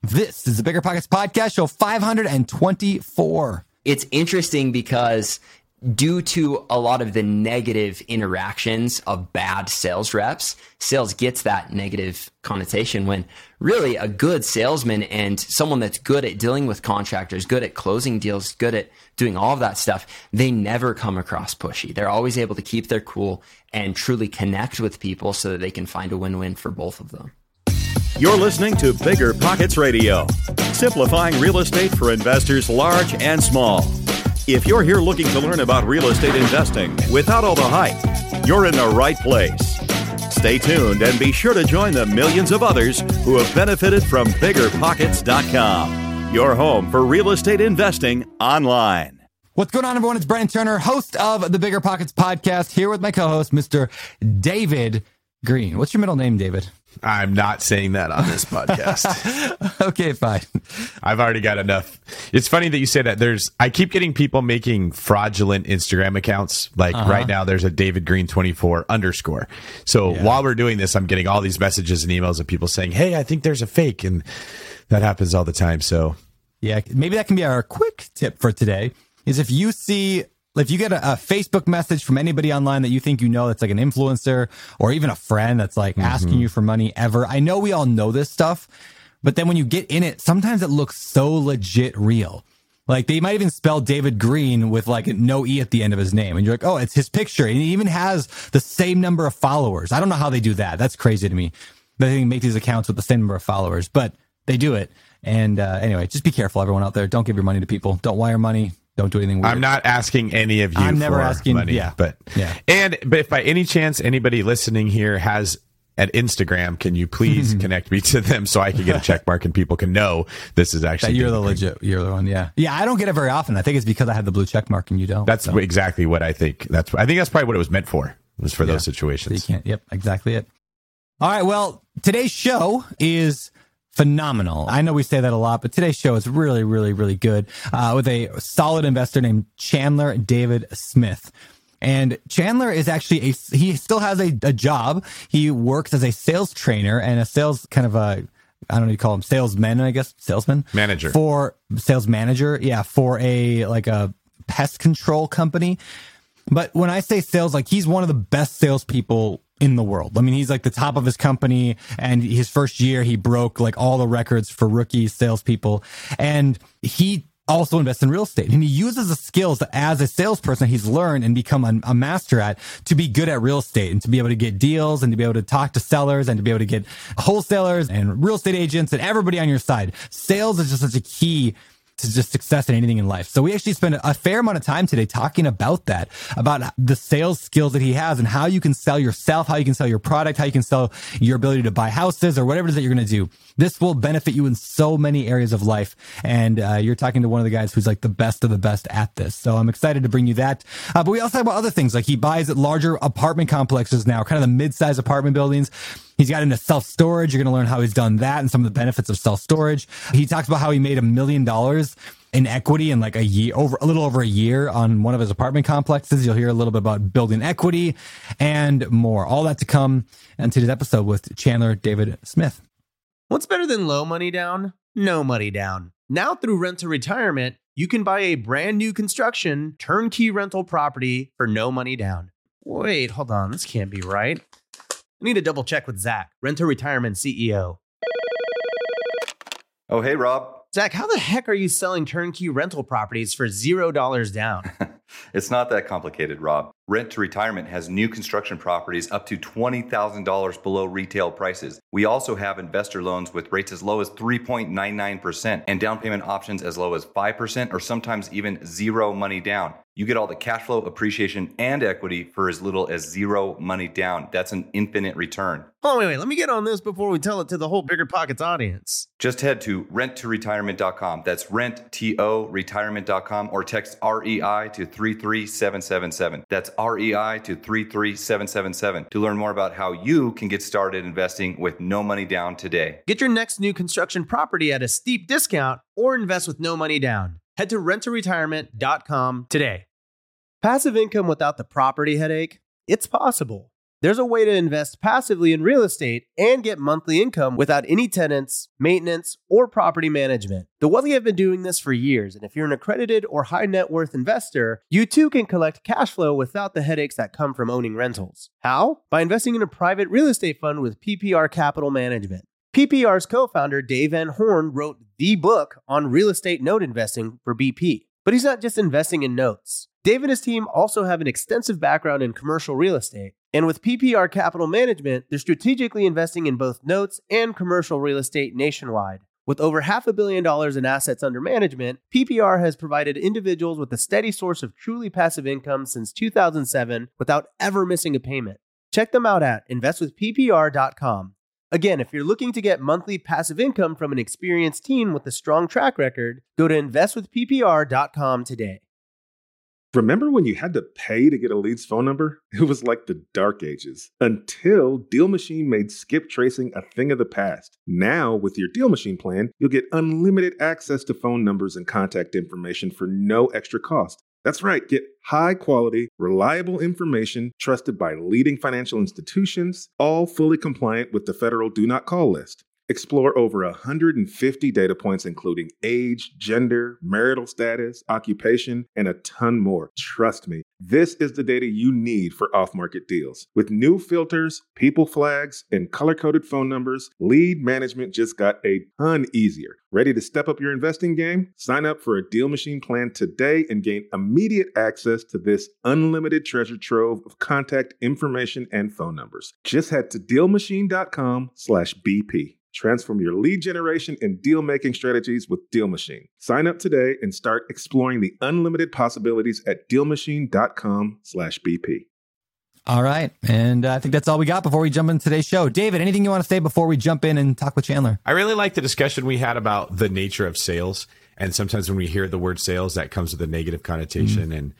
This is the Bigger Pockets Podcast, show 524. It's interesting because due to a lot of the negative interactions of bad sales reps, sales gets that negative connotation when really a good salesman and someone that's good at dealing with contractors, good at closing deals, good at doing all of that stuff, they never come across pushy. They're always able to keep their cool and truly connect with people so that they can find a win-win for both of them. You're listening to Bigger Pockets Radio, simplifying real estate for investors large and small. If you're here looking to learn about real estate investing without all the hype, you're in the right place. Stay tuned and be sure to join the millions of others who have benefited from BiggerPockets.com, your home for real estate investing online. What's going on, everyone? It's Brandon Turner, host of the Bigger Pockets Podcast, here with my co-host, Mr. David Green. What's your middle name, David? I'm not saying that on this podcast. Okay, fine. I've already got enough. It's funny that you say that. I keep getting people making fraudulent Instagram accounts. Like right now, there's a David Green 24 _. So while we're doing this, I'm getting all these messages and emails of people saying, hey, I think there's a fake. And that happens all the time. So yeah, maybe that can be our quick tip for today is if you get a Facebook message from anybody online that you think you know that's like an influencer or even a friend that's like asking you for money ever. I know we all know this stuff, but then when you get in it, sometimes it looks so legit real. Like they might even spell David Green with like no E at the end of his name. And you're like, oh, it's his picture. And he even has the same number of followers. I don't know how they do that. That's crazy to me. They make these accounts with the same number of followers, but they do it. And anyway, just be careful, everyone out there. Don't give your money to people. Don't wire money. Don't do anything weird. I'm not asking any of you I'm never for asking, money. Yeah. But if by any chance anybody listening here has an Instagram, can you please connect me to them so I can get a check mark and people can know this is actually that you're the legit, you're the one. Yeah. Yeah. I don't get it very often. I think it's because I have the blue check mark and you don't. That's exactly what I think. I think that's probably what it was meant for, was for those situations. So you can't. Yep. Exactly it. All right. Well, today's show is phenomenal. I know we say that a lot, but today's show is really, really, really good with a solid investor named Chandler David Smith. And Chandler is actually he still has a job. He works as a sales trainer and a sales kind of I don't know, you call him salesman, I guess, manager for sales manager. Yeah. For a pest control company. But when I say sales, like he's one of the best salespeople in the world. I mean, he's like the top of his company, and his first year he broke like all the records for rookie salespeople. And he also invests in real estate, and he uses the skills that as a salesperson he's learned and become a master at to be good at real estate and to be able to get deals and to be able to talk to sellers and to be able to get wholesalers and real estate agents and everybody on your side. Sales is just such a key to just success in anything in life. So we actually spent a fair amount of time today talking about that, about the sales skills that he has and how you can sell yourself, how you can sell your product, how you can sell your ability to buy houses or whatever it is that you're going to do. This will benefit you in so many areas of life. And you're talking to one of the guys who's like the best of the best at this. So I'm excited to bring you that. But we also talk about other things, like he buys larger apartment complexes now, kind of the mid-sized apartment buildings. He's got into self-storage. You're going to learn how he's done that and some of the benefits of self-storage. He talks about how he made $1 million in equity in like a little over a year on one of his apartment complexes. You'll hear a little bit about building equity and more. All that to come in today's episode with Chandler David Smith. What's better than low money down? No money down. Now through Rent to Retirement, you can buy a brand new construction turnkey rental property for no money down. Wait, hold on. This can't be right. I need to double check with Zach, Rent to Retirement CEO. Oh, hey, Rob. Zach, how the heck are you selling turnkey rental properties for $0 down? It's not that complicated, Rob. Rent to Retirement has new construction properties up to $20,000 below retail prices. We also have investor loans with rates as low as 3.99% and down payment options as low as 5% or sometimes even zero money down. You get all the cash flow, appreciation, and equity for as little as zero money down. That's an infinite return. Oh, wait. Let me get on this before we tell it to the whole Bigger Pockets audience. Just head to renttoretirement.com. That's renttoretirement.com or text REI to 33777. That's REI to 33777 to learn more about how you can get started investing with no money down today. Get your next new construction property at a steep discount or invest with no money down. Head to renttoretirement.com today. Passive income without the property headache? It's possible. There's a way to invest passively in real estate and get monthly income without any tenants, maintenance, or property management. The Wealthy have been doing this for years, and if you're an accredited or high net worth investor, you too can collect cash flow without the headaches that come from owning rentals. How? By investing in a private real estate fund with PPR Capital Management. PPR's co-founder Dave Van Horn wrote the book on real estate note investing for BP. But he's not just investing in notes. Dave and his team also have an extensive background in commercial real estate. And with PPR Capital Management, they're strategically investing in both notes and commercial real estate nationwide. With over $500 million in assets under management, PPR has provided individuals with a steady source of truly passive income since 2007 without ever missing a payment. Check them out at investwithppr.com. Again, if you're looking to get monthly passive income from an experienced team with a strong track record, go to investwithppr.com today. Remember when you had to pay to get a lead's phone number? It was like the dark ages, until Deal Machine made skip tracing a thing of the past. Now, with your Deal Machine plan, you'll get unlimited access to phone numbers and contact information for no extra cost. That's right, get high-quality, reliable information trusted by leading financial institutions, all fully compliant with the federal Do Not Call list. Explore over 150 data points including age, gender, marital status, occupation, and a ton more. Trust me, this is the data you need for off-market deals. With new filters, people flags, and color-coded phone numbers, lead management just got a ton easier. Ready to step up your investing game? Sign up for a Deal Machine plan today and gain immediate access to this unlimited treasure trove of contact information and phone numbers. Just head to DealMachine.com/BP. Transform your lead generation and deal-making strategies with Deal Machine. Sign up today and start exploring the unlimited possibilities at DealMachine.com/BP. All right. And I think that's all we got before we jump into today's show. David, anything you want to say before we jump in and talk with Chandler? I really like the discussion we had about the nature of sales. And sometimes when we hear the word sales, that comes with a negative connotation. And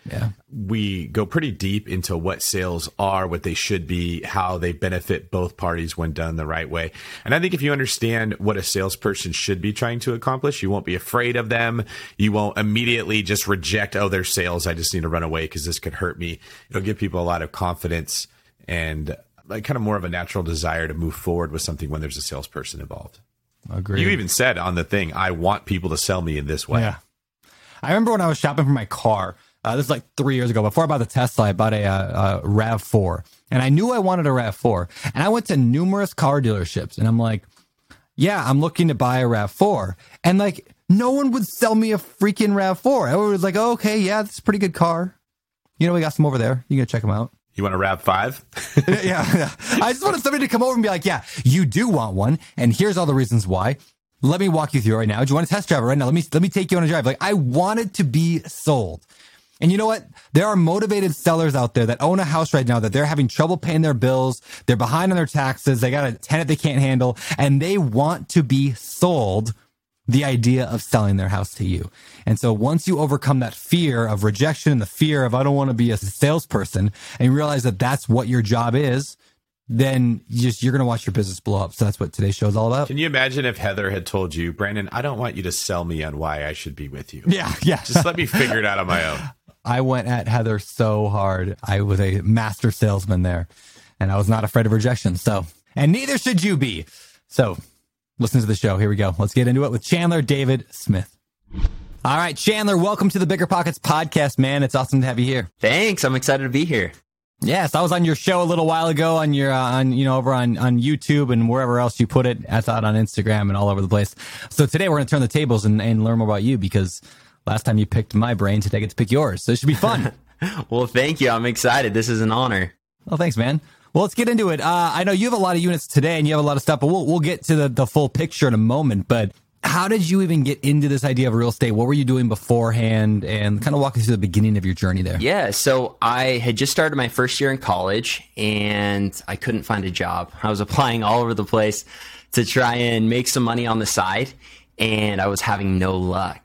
we go pretty deep into what sales are, what they should be, how they benefit both parties when done the right way. And I think if you understand what a salesperson should be trying to accomplish, you won't be afraid of them. You won't immediately just reject, oh, they're sales, I just need to run away because this could hurt me. It'll give people a lot of confidence and like kind of more of a natural desire to move forward with something when there's a salesperson involved. Agreed. You even said on the thing, I want people to sell me in this way. Yeah. I remember when I was shopping for my car, this is like 3 years ago, before I bought the Tesla, I bought a RAV4. And I knew I wanted a RAV4. And I went to numerous car dealerships. And I'm like, yeah, I'm looking to buy a RAV4. And like, no one would sell me a freaking RAV4. Everyone was like, oh, okay, yeah, that's a pretty good car. You know, we got some over there. You can check them out. You want a RAV5? Yeah. I just wanted somebody to come over and be like, yeah, you do want one. And here's all the reasons why. Let me walk you through right now. Do you want to test drive it right now? Let me take you on a drive. Like, I wanted to be sold. And you know what? There are motivated sellers out there that own a house right now that they're having trouble paying their bills. They're behind on their taxes. They got a tenant they can't handle, and they want to be sold the idea of selling their house to you. And so once you overcome that fear of rejection and the fear of, I don't want to be a salesperson, and you realize that that's what your job is, then you're going to watch your business blow up. So that's what today's show is all about. Can you imagine if Heather had told you, Brandon, I don't want you to sell me on why I should be with you. Yeah. Just let me figure it out on my own. I went at Heather so hard. I was a master salesman there, and I was not afraid of rejection. So, and neither should you be. So listen to the show. Here we go. Let's get into it with Chandler David Smith. All right, Chandler, welcome to the Bigger Pockets podcast, man. It's awesome to have you here. Thanks. I'm excited to be here. Yes, I was on your show a little while ago on your over on YouTube and wherever else you put it. I thought on Instagram and all over the place. So today we're going to turn the tables and learn more about you, because last time you picked my brain, today I get to pick yours. So it should be fun. Well, thank you. I'm excited. This is an honor. Well, thanks, man. Well, let's get into it. I know you have a lot of units today and you have a lot of stuff, but we'll get to the full picture in a moment. But how did you even get into this idea of real estate? What were you doing beforehand? And kind of walk us through the beginning of your journey there. Yeah, so I had just started my first year in college and I couldn't find a job. I was applying all over the place to try and make some money on the side. And I was having no luck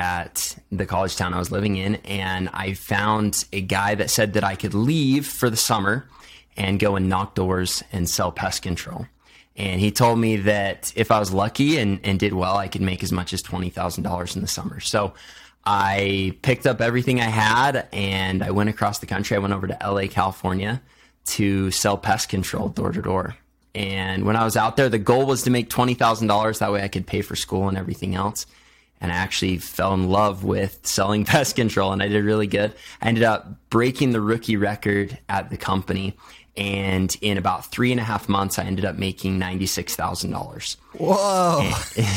at the college town I was living in. And I found a guy that said that I could leave for the summer and go and knock doors and sell pest control. And he told me that if I was lucky and did well, I could make as much as $20,000 in the summer. So I picked up everything I had and I went across the country. I went over to LA, California to sell pest control door to door. And when I was out there, the goal was to make $20,000. That way I could pay for school and everything else. And I actually fell in love with selling pest control, and I did really good. I ended up breaking the rookie record at the company. And in about 3.5 months, I ended up making $96,000. Whoa.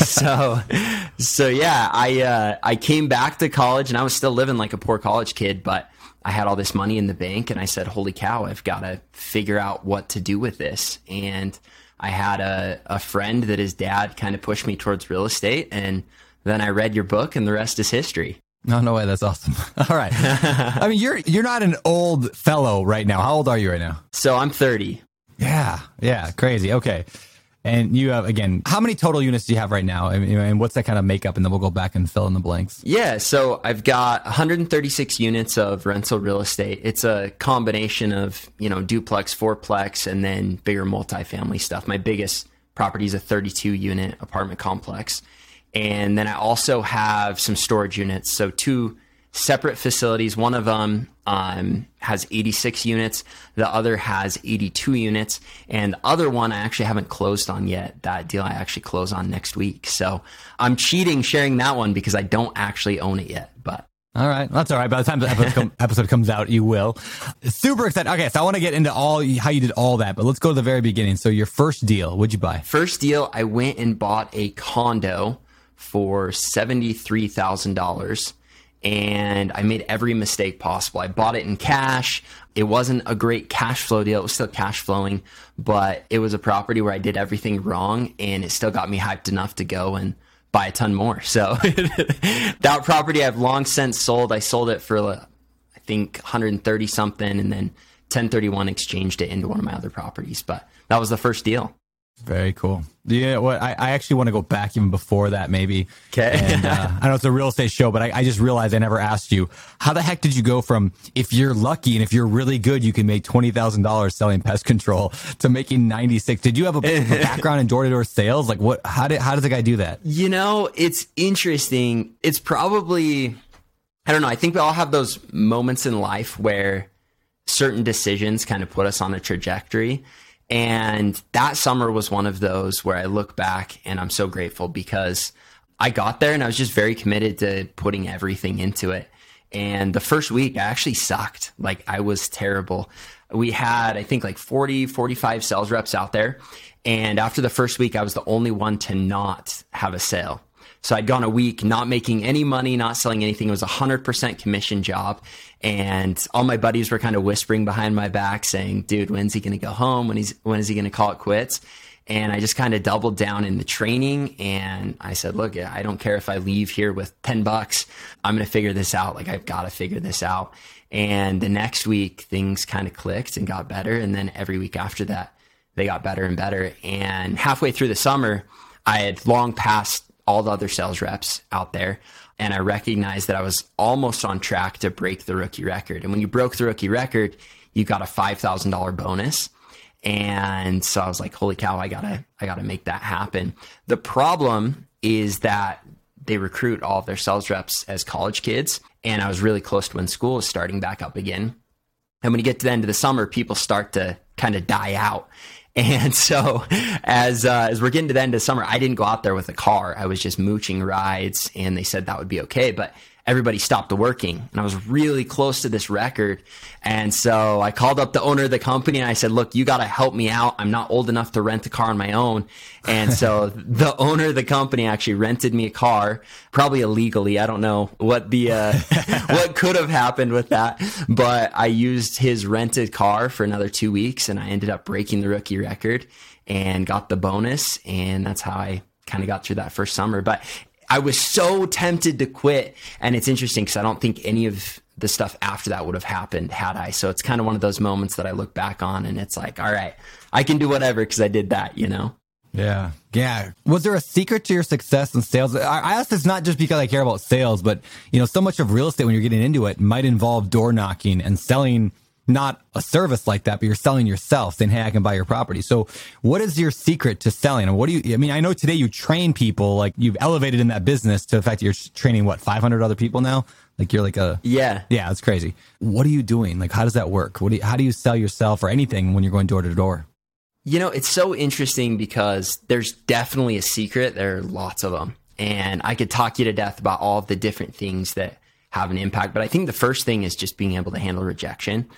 So yeah, I came back to college, and I was still living like a poor college kid, but I had all this money in the bank, and I said, holy cow, I've got to figure out what to do with this. And I had a friend that his dad kind of pushed me towards real estate, and then I read your book, and the rest is history. No way. That's awesome. All right. I mean, you're not an old fellow right now. How old are you right now? So I'm 30. Yeah. Crazy. Okay. And you have, again, how many total units do you have right now? And what's that kind of makeup? And then we'll go back and fill in the blanks. Yeah. So I've got 136 units of rental real estate. It's a combination of, duplex, fourplex, and then bigger multifamily stuff. My biggest property is a 32 unit apartment complex. And then I also have some storage units. So 2 separate facilities. One of them has 86 units. The other has 82 units. And the other one I actually haven't closed on yet. That deal I actually close on next week. So I'm cheating sharing that one because I don't actually own it yet. But all right. That's all right. By the time the episode comes out, you will. Super excited. Okay, so I want to get into how you did all that, but let's go to the very beginning. So your first deal, what'd you buy? First deal, I went and bought a condo for $73,000, and I made every mistake possible. I bought it in cash. It wasn't a great cash flow deal. It was still cash flowing, but it was a property where I did everything wrong, and it still got me hyped enough to go and buy a ton more. So that property I've long since sold. I sold it for, I think, 130 something, and then 1031 exchanged it into one of my other properties. But that was the first deal. Very cool. Yeah, well, I actually want to go back even before that, maybe. Okay. And I know it's a real estate show, but I just realized I never asked you, how the heck did you go from, if you're lucky and if you're really good, you can make $20,000 selling pest control, to making 96? Did you have a background in door-to-door sales? Like, what? How does a guy do that? It's interesting. It's probably, I don't know. I think we all have those moments in life where certain decisions kind of put us on a trajectory. And that summer was one of those where I look back and I'm so grateful because I got there and I was just very committed to putting everything into it. And the first week I actually sucked. Like, I was terrible. We had, I think, like 40, 45 sales reps out there. And after the first week, I was the only one to not have a sale. So I'd gone a week not making any money, not selling anything. It was a 100% commission job. And all my buddies were kind of whispering behind my back saying, dude, when's he going to go home? When is he going to call it quits? And I just kind of doubled down in the training. And I said, look, I don't care if I leave here with $10. I'm going to figure this out. Like, I've got to figure this out. And the next week, things kind of clicked and got better. And then every week after that, they got better and better. And halfway through the summer, I had long passed all the other sales reps out there. And I recognized that I was almost on track to break the rookie record. And when you broke the rookie record, you got a $5,000 bonus. And so I was like, holy cow, I gotta make that happen. The problem is that they recruit all of their sales reps as college kids. And I was really close to when school was starting back up again. And when you get to the end of the summer, people start to kind of die out. And so as we're getting to the end of summer, I didn't go out there with a car. I was just mooching rides, and they said that would be okay. But everybody stopped working, and I was really close to this record. And so I called up the owner of the company, and I said, look, you got to help me out. I'm not old enough to rent a car on my own. And so the owner of the company actually rented me a car, probably illegally. I don't know what what could have happened with that, but I used his rented car for another 2 weeks, and I ended up breaking the rookie record and got the bonus. And that's how I kind of got through that first summer. But I was so tempted to quit. And it's interesting because I don't think any of the stuff after that would have happened had I. So it's kind of one of those moments that I look back on and it's like, all right, I can do whatever because I did that, Yeah. Yeah. Was there a secret to your success in sales? I ask this not just because I care about sales, but so much of real estate when you're getting into it might involve door knocking and selling not a service like that, but you're selling yourself, saying, hey, I can buy your property. So what is your secret to selling? And I know today you train people, like you've elevated in that business to the fact that you're training 500 other people now? Like you're like yeah, it's crazy. What are you doing? Like, how does that work? How do you sell yourself or anything when you're going door to door? It's so interesting because there's definitely a secret. There are lots of them. And I could talk you to death about all of the different things that have an impact. But I think the first thing is just being able to handle rejection.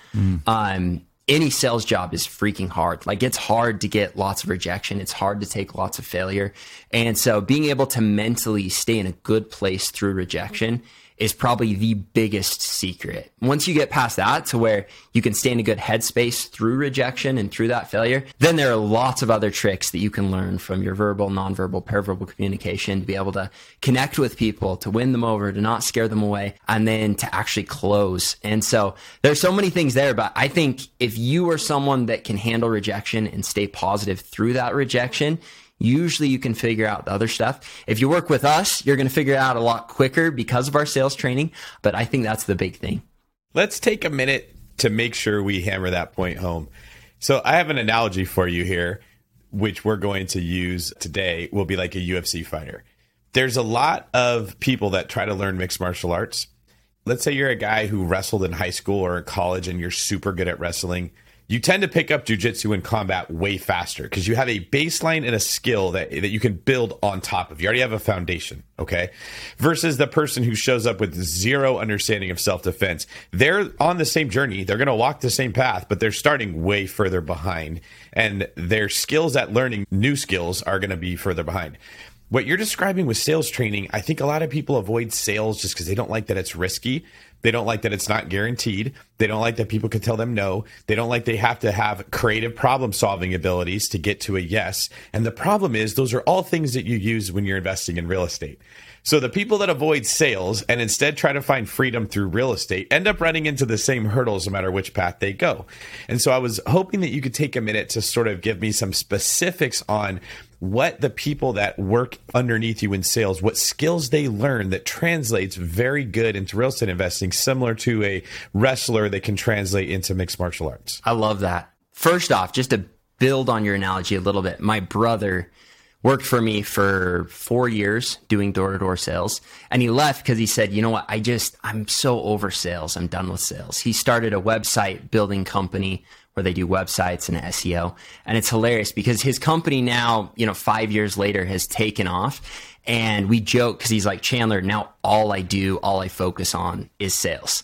Any sales job is freaking hard. Like, it's hard to get lots of rejection. It's hard to take lots of failure. And so being able to mentally stay in a good place through rejection is probably the biggest secret. Once you get past that to where you can stay in a good headspace through rejection and through that failure, then there are lots of other tricks that you can learn from your verbal, nonverbal, paraverbal communication to be able to connect with people, to win them over, to not scare them away, and then to actually close. And so there's so many things there, but I think if you are someone that can handle rejection and stay positive through that rejection, usually you can figure out the other stuff. If you work with us, you're going to figure it out a lot quicker because of our sales training. But I think that's the big thing. Let's take a minute to make sure we hammer that point home. So I have an analogy for you here, which we're going to use today. Will be like a UFC fighter. There's a lot of people that try to learn mixed martial arts. Let's say you're a guy who wrestled in high school or in college and you're super good at wrestling. You tend to pick up jiu-jitsu and combat way faster because you have a baseline and a skill that you can build on top of. You already have a foundation, okay? Versus the person who shows up with zero understanding of self-defense. They're on the same journey. They're going to walk the same path, but they're starting way further behind. And their skills at learning new skills are going to be further behind. What you're describing with sales training, I think a lot of people avoid sales just because they don't like that it's risky. They don't like that it's not guaranteed. They don't like that people can tell them no. They don't like they have to have creative problem solving abilities to get to a yes. And the problem is those are all things that you use when you're investing in real estate. So the people that avoid sales and instead try to find freedom through real estate end up running into the same hurdles no matter which path they go. And so I was hoping that you could take a minute to sort of give me some specifics on what the people that work underneath you in sales, what skills they learn that translates very good into real estate investing, similar to a wrestler that can translate into mixed martial arts. I love that. First off, just to build on your analogy a little bit, my brother worked for me for 4 years doing door-to-door sales. And he left because he said, you know what, I'm so over sales. I'm done with sales. He started a website building company where they do websites and SEO. And it's hilarious because his company now, 5 years later has taken off. And we joke because he's like, Chandler, now all I focus on is sales.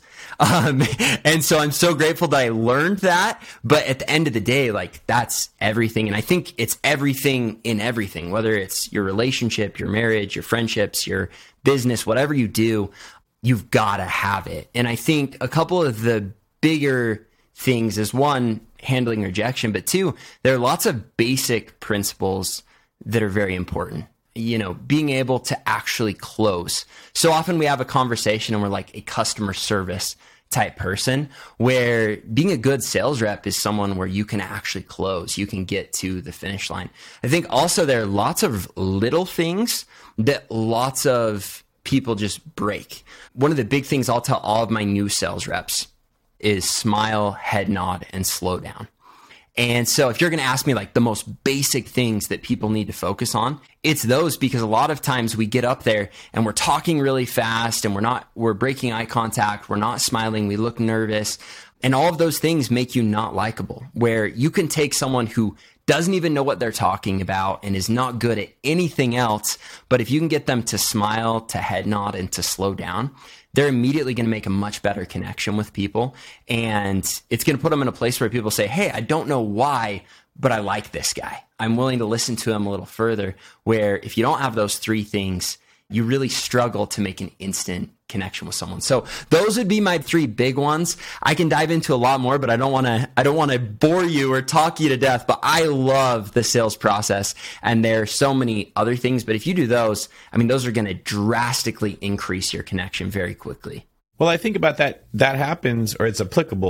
And so I'm so grateful that I learned that. But at the end of the day, like, that's everything. And I think it's everything in everything, whether it's your relationship, your marriage, your friendships, your business, whatever you do, you've got to have it. And I think a couple of the bigger things is, one, handling rejection, but two, there are lots of basic principles that are very important. Being able to actually close. So often we have a conversation and we're like a customer service type person, where being a good sales rep is someone where you can actually close. You can get to the finish line. I think also there are lots of little things that lots of people just break. One of the big things I'll tell all of my new sales reps is smile, head nod, and slow down. And so if you're going to ask me like the most basic things that people need to focus on, it's those, because a lot of times we get up there and we're talking really fast and we're breaking eye contact. We're not smiling. We look nervous. And all of those things make you not likable, where you can take someone who doesn't even know what they're talking about and is not good at anything else. But if you can get them to smile, to head nod, and to slow down, they're immediately going to make a much better connection with people. And it's going to put them in a place where people say, hey, I don't know why, but I like this guy. I'm willing to listen to him a little further. Where if you don't have those three things, you really struggle to make an instant connection with someone. So those would be my three big ones. I can dive into a lot more, but I don't want to bore you or talk you to death, but I love the sales process, and there are so many other things. But if you do those, those are going to drastically increase your connection very quickly. Well, I think about that happens, or it's applicable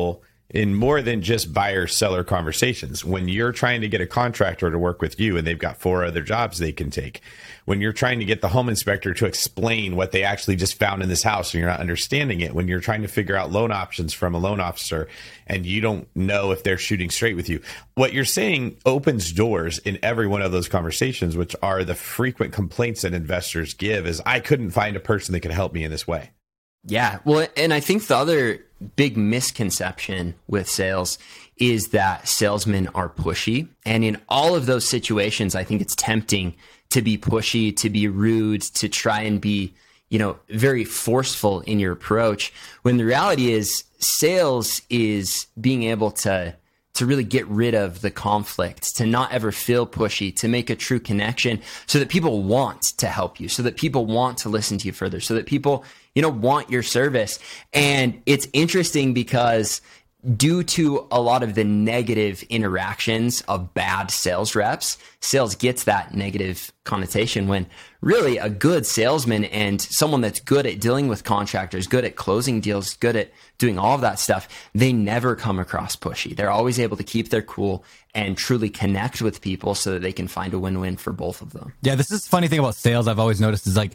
in more than just buyer-seller conversations. When you're trying to get a contractor to work with you and they've got 4 other jobs they can take, when you're trying to get the home inspector to explain what they actually just found in this house and you're not understanding it, when you're trying to figure out loan options from a loan officer and you don't know if they're shooting straight with you, what you're saying opens doors in every one of those conversations, which are the frequent complaints that investors give is, I couldn't find a person that could help me in this way. Yeah. Well, and I think the other big misconception with sales is that salesmen are pushy. And in all of those situations, I think it's tempting to be pushy, to be rude, to try and be, very forceful in your approach. When the reality is sales is being able to really get rid of the conflict, to not ever feel pushy, to make a true connection so that people want to help you, so that people want to listen to you further, so that people, want your service. And it's interesting because due to a lot of the negative interactions of bad sales reps, sales gets that negative connotation when really a good salesman and someone that's good at dealing with contractors, good at closing deals, good at doing all of that stuff, they never come across pushy. They're always able to keep their cool and truly connect with people so that they can find a win-win for both of them. Yeah, this is the funny thing about sales I've always noticed is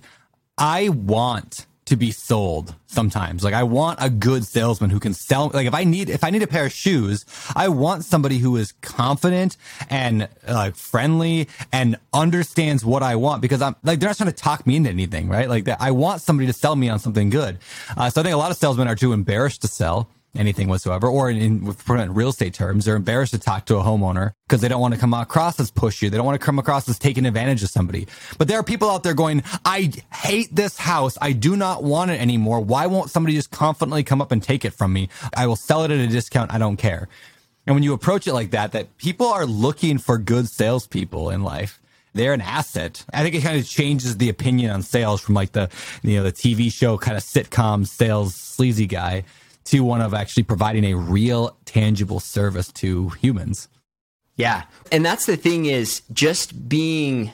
I want to be sold sometimes. I want a good salesman who can sell. If I need a pair of shoes, I want somebody who is confident and friendly and understands what I want, because I'm they're not trying to talk me into anything, right? I want somebody to sell me on something good. So I think a lot of salesmen are too embarrassed to sell anything whatsoever, or in real estate terms, they're embarrassed to talk to a homeowner because they don't want to come across as pushy. They don't want to come across as taking advantage of somebody. But there are people out there going, I hate this house. I do not want it anymore. Why won't somebody just confidently come up and take it from me? I will sell it at a discount. I don't care. And when you approach it like that people are looking for good salespeople in life. They're an asset. I think it kind of changes the opinion on sales from the TV show kind of sitcom sales sleazy guy to one of actually providing a real tangible service to humans. Yeah. And that's the thing is just being,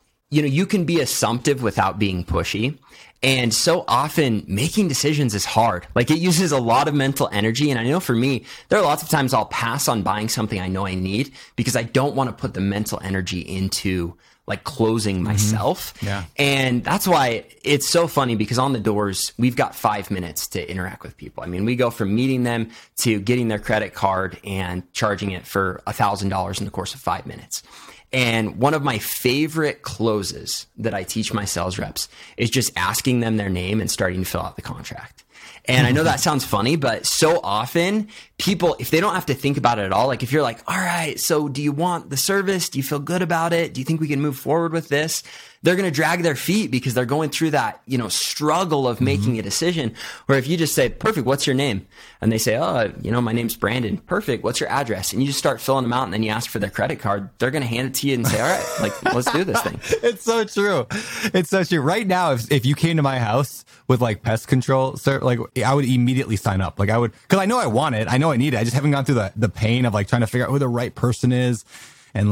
you can be assumptive without being pushy. And so often making decisions is hard. It uses a lot of mental energy. And I know for me, there are lots of times I'll pass on buying something I know I need because I don't want to put the mental energy into closing myself. Yeah. And that's why it's so funny because on the doors, we've got 5 minutes to interact with people. I mean, we go from meeting them to getting their credit card and charging it for $1,000 in the course of 5 minutes. And one of my favorite closes that I teach my sales reps is just asking them their name and starting to fill out the contract. And I know that sounds funny, but so often people, if they don't have to think about it at all, if you're all right, so do you want the service? Do you feel good about it? Do you think we can move forward with this? They're going to drag their feet because they're going through that, struggle of making a decision. Where if you just say, perfect, what's your name? And they say, my name's Brandon. Perfect. What's your address? And you just start filling them out and then you ask for their credit card. They're going to hand it to you and say, all right, let's do this thing. It's so true. It's so true. Right now, if you came to my house with pest control, sir, I would immediately sign up. I would, because I know I want it. I know I need it. I just haven't gone through the pain of trying to figure out who the right person is. And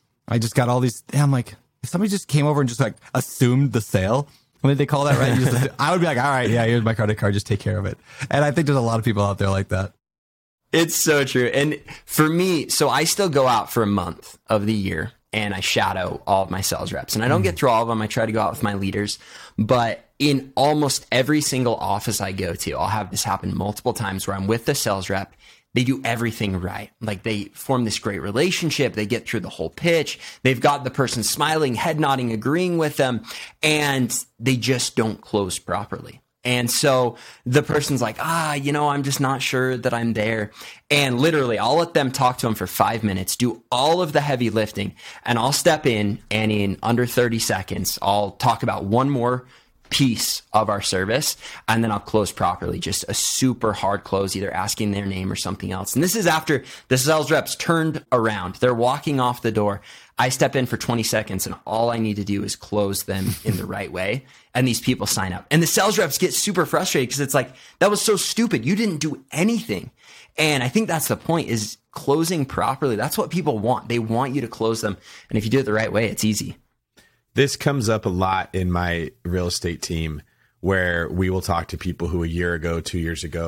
I just got all these, I'm if somebody just came over and just assumed the sale, what did they call that, right? I would be all right, yeah, here's my credit card, just take care of it. And I think there's a lot of people out there like that. It's so true. And for me, so I still go out for a month of the year and I shadow all of my sales reps. And I don't get through all of them. I try to go out with my leaders. But in almost every single office I go to, I'll have this happen multiple times where I'm with the sales rep. They do everything right. They form this great relationship. They get through the whole pitch. They've got the person smiling, head nodding, agreeing with them, and they just don't close properly. And so the person's I'm just not sure that I'm there. And literally, I'll let them talk to them for 5 minutes, do all of the heavy lifting, and I'll step in, and in under 30 seconds, I'll talk about one more piece of our service, and then I'll close properly. Just a super hard close, either asking their name or something else. And this is after the sales reps turned around. They're walking off the door. I step in for 20 seconds and all I need to do is close them in the right way. And these people sign up. And the sales reps get super frustrated because it's that was so stupid. You didn't do anything. And I think that's the point, is closing properly. That's what people want. They want you to close them. And if you do it the right way, it's easy. This comes up a lot in my real estate team, where we will talk to people who a year ago, 2 years ago,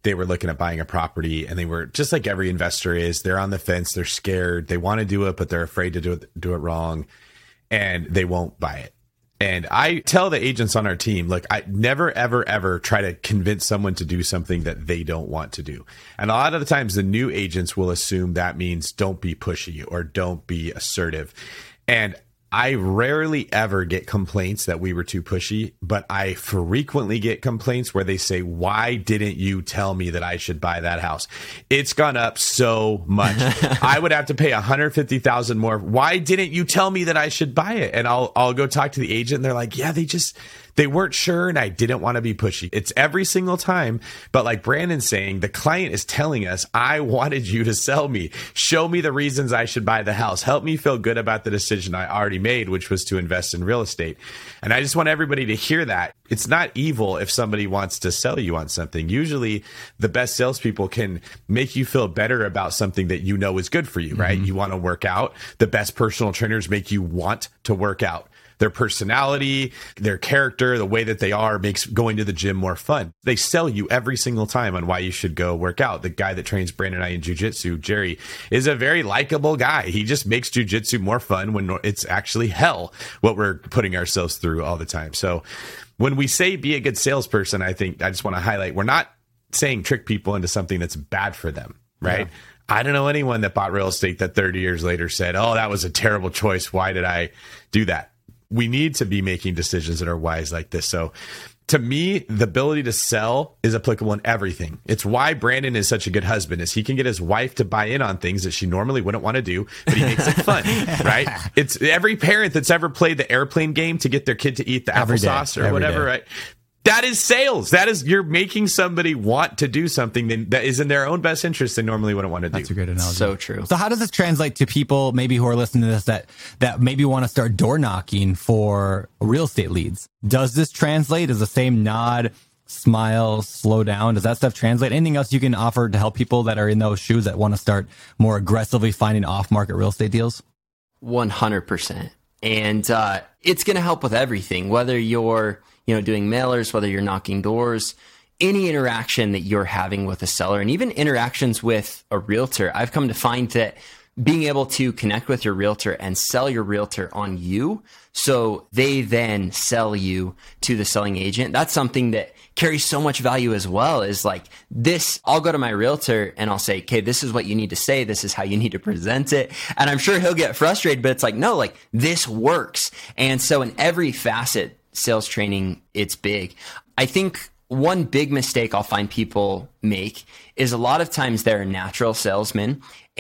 they were looking at buying a property, and they were just like every investor is. They're on the fence. They're scared. They want to do it, but they're afraid to do it wrong, and they won't buy it. And I tell the agents on our team, look, I never, ever, ever try to convince someone to do something that they don't want to do. And a lot of the times the new agents will assume that means don't be pushy or don't be assertive. And I rarely ever get complaints that we were too pushy, but I frequently get complaints where they say, why didn't you tell me that I should buy that house? It's gone up so much. I would have to pay $150,000 more. Why didn't you tell me that I should buy it? And I'll go talk to the agent, and they're like, yeah, they weren't sure, and I didn't want to be pushy. It's every single time. But like Brandon's saying, the client is telling us, I wanted you to sell me. Show me the reasons I should buy the house. Help me feel good about the decision I already made, which was to invest in real estate. And I just want everybody to hear that. It's not evil if somebody wants to sell you on something. Usually the best salespeople can make you feel better about something that you know is good for you, right? You want to work out. The best personal trainers make you want to work out. Their personality, their character, the way that they are makes going to the gym more fun. They sell you every single time on why you should go work out. The guy that trains Brandon and I in jiu-jitsu, Jerry, is a very likable guy. He just makes jiu-jitsu more fun when it's actually hell what we're putting ourselves through all the time. So when we say be a good salesperson, I think I just want to highlight, we're not saying trick people into something that's bad for them, right? Yeah. I don't know anyone that bought real estate that 30 years later said, oh, that was a terrible choice. Why did I do that? We need to be making decisions that are wise like this. So to me, the ability to sell is applicable in everything. It's why Brandon is such a good husband, is he can get his wife to buy in on things that she normally wouldn't want to do, but he makes it fun, right? It's every parent that's ever played the airplane game to get their kid to eat the applesauce or whatever, right? That is sales. That is, you're making somebody want to do something that is in their own best interest they normally wouldn't want to do. That's a great analogy. So true. So how does this translate to people maybe who are listening to this that maybe want to start door knocking for real estate leads? Does this translate? Is the same nod, smile, slow down? Does that stuff translate? Anything else you can offer to help people that are in those shoes that want to start more aggressively finding off-market real estate deals? 100%. And it's going to help with everything, whether you're doing mailers, whether you're knocking doors, any interaction that you're having with a seller, and even interactions with a realtor. I've come to find that being able to connect with your realtor and sell your realtor on you, so they then sell you to the selling agent, that's something that carries so much value as well. Is like this, I'll go to my realtor and I'll say, okay, this is what you need to say. This is how you need to present it. And I'm sure he'll get frustrated, but it's like, no, like this works. And so in every facet, sales training, it's big. I think one big mistake I'll find people make is a lot of times they're a natural salesman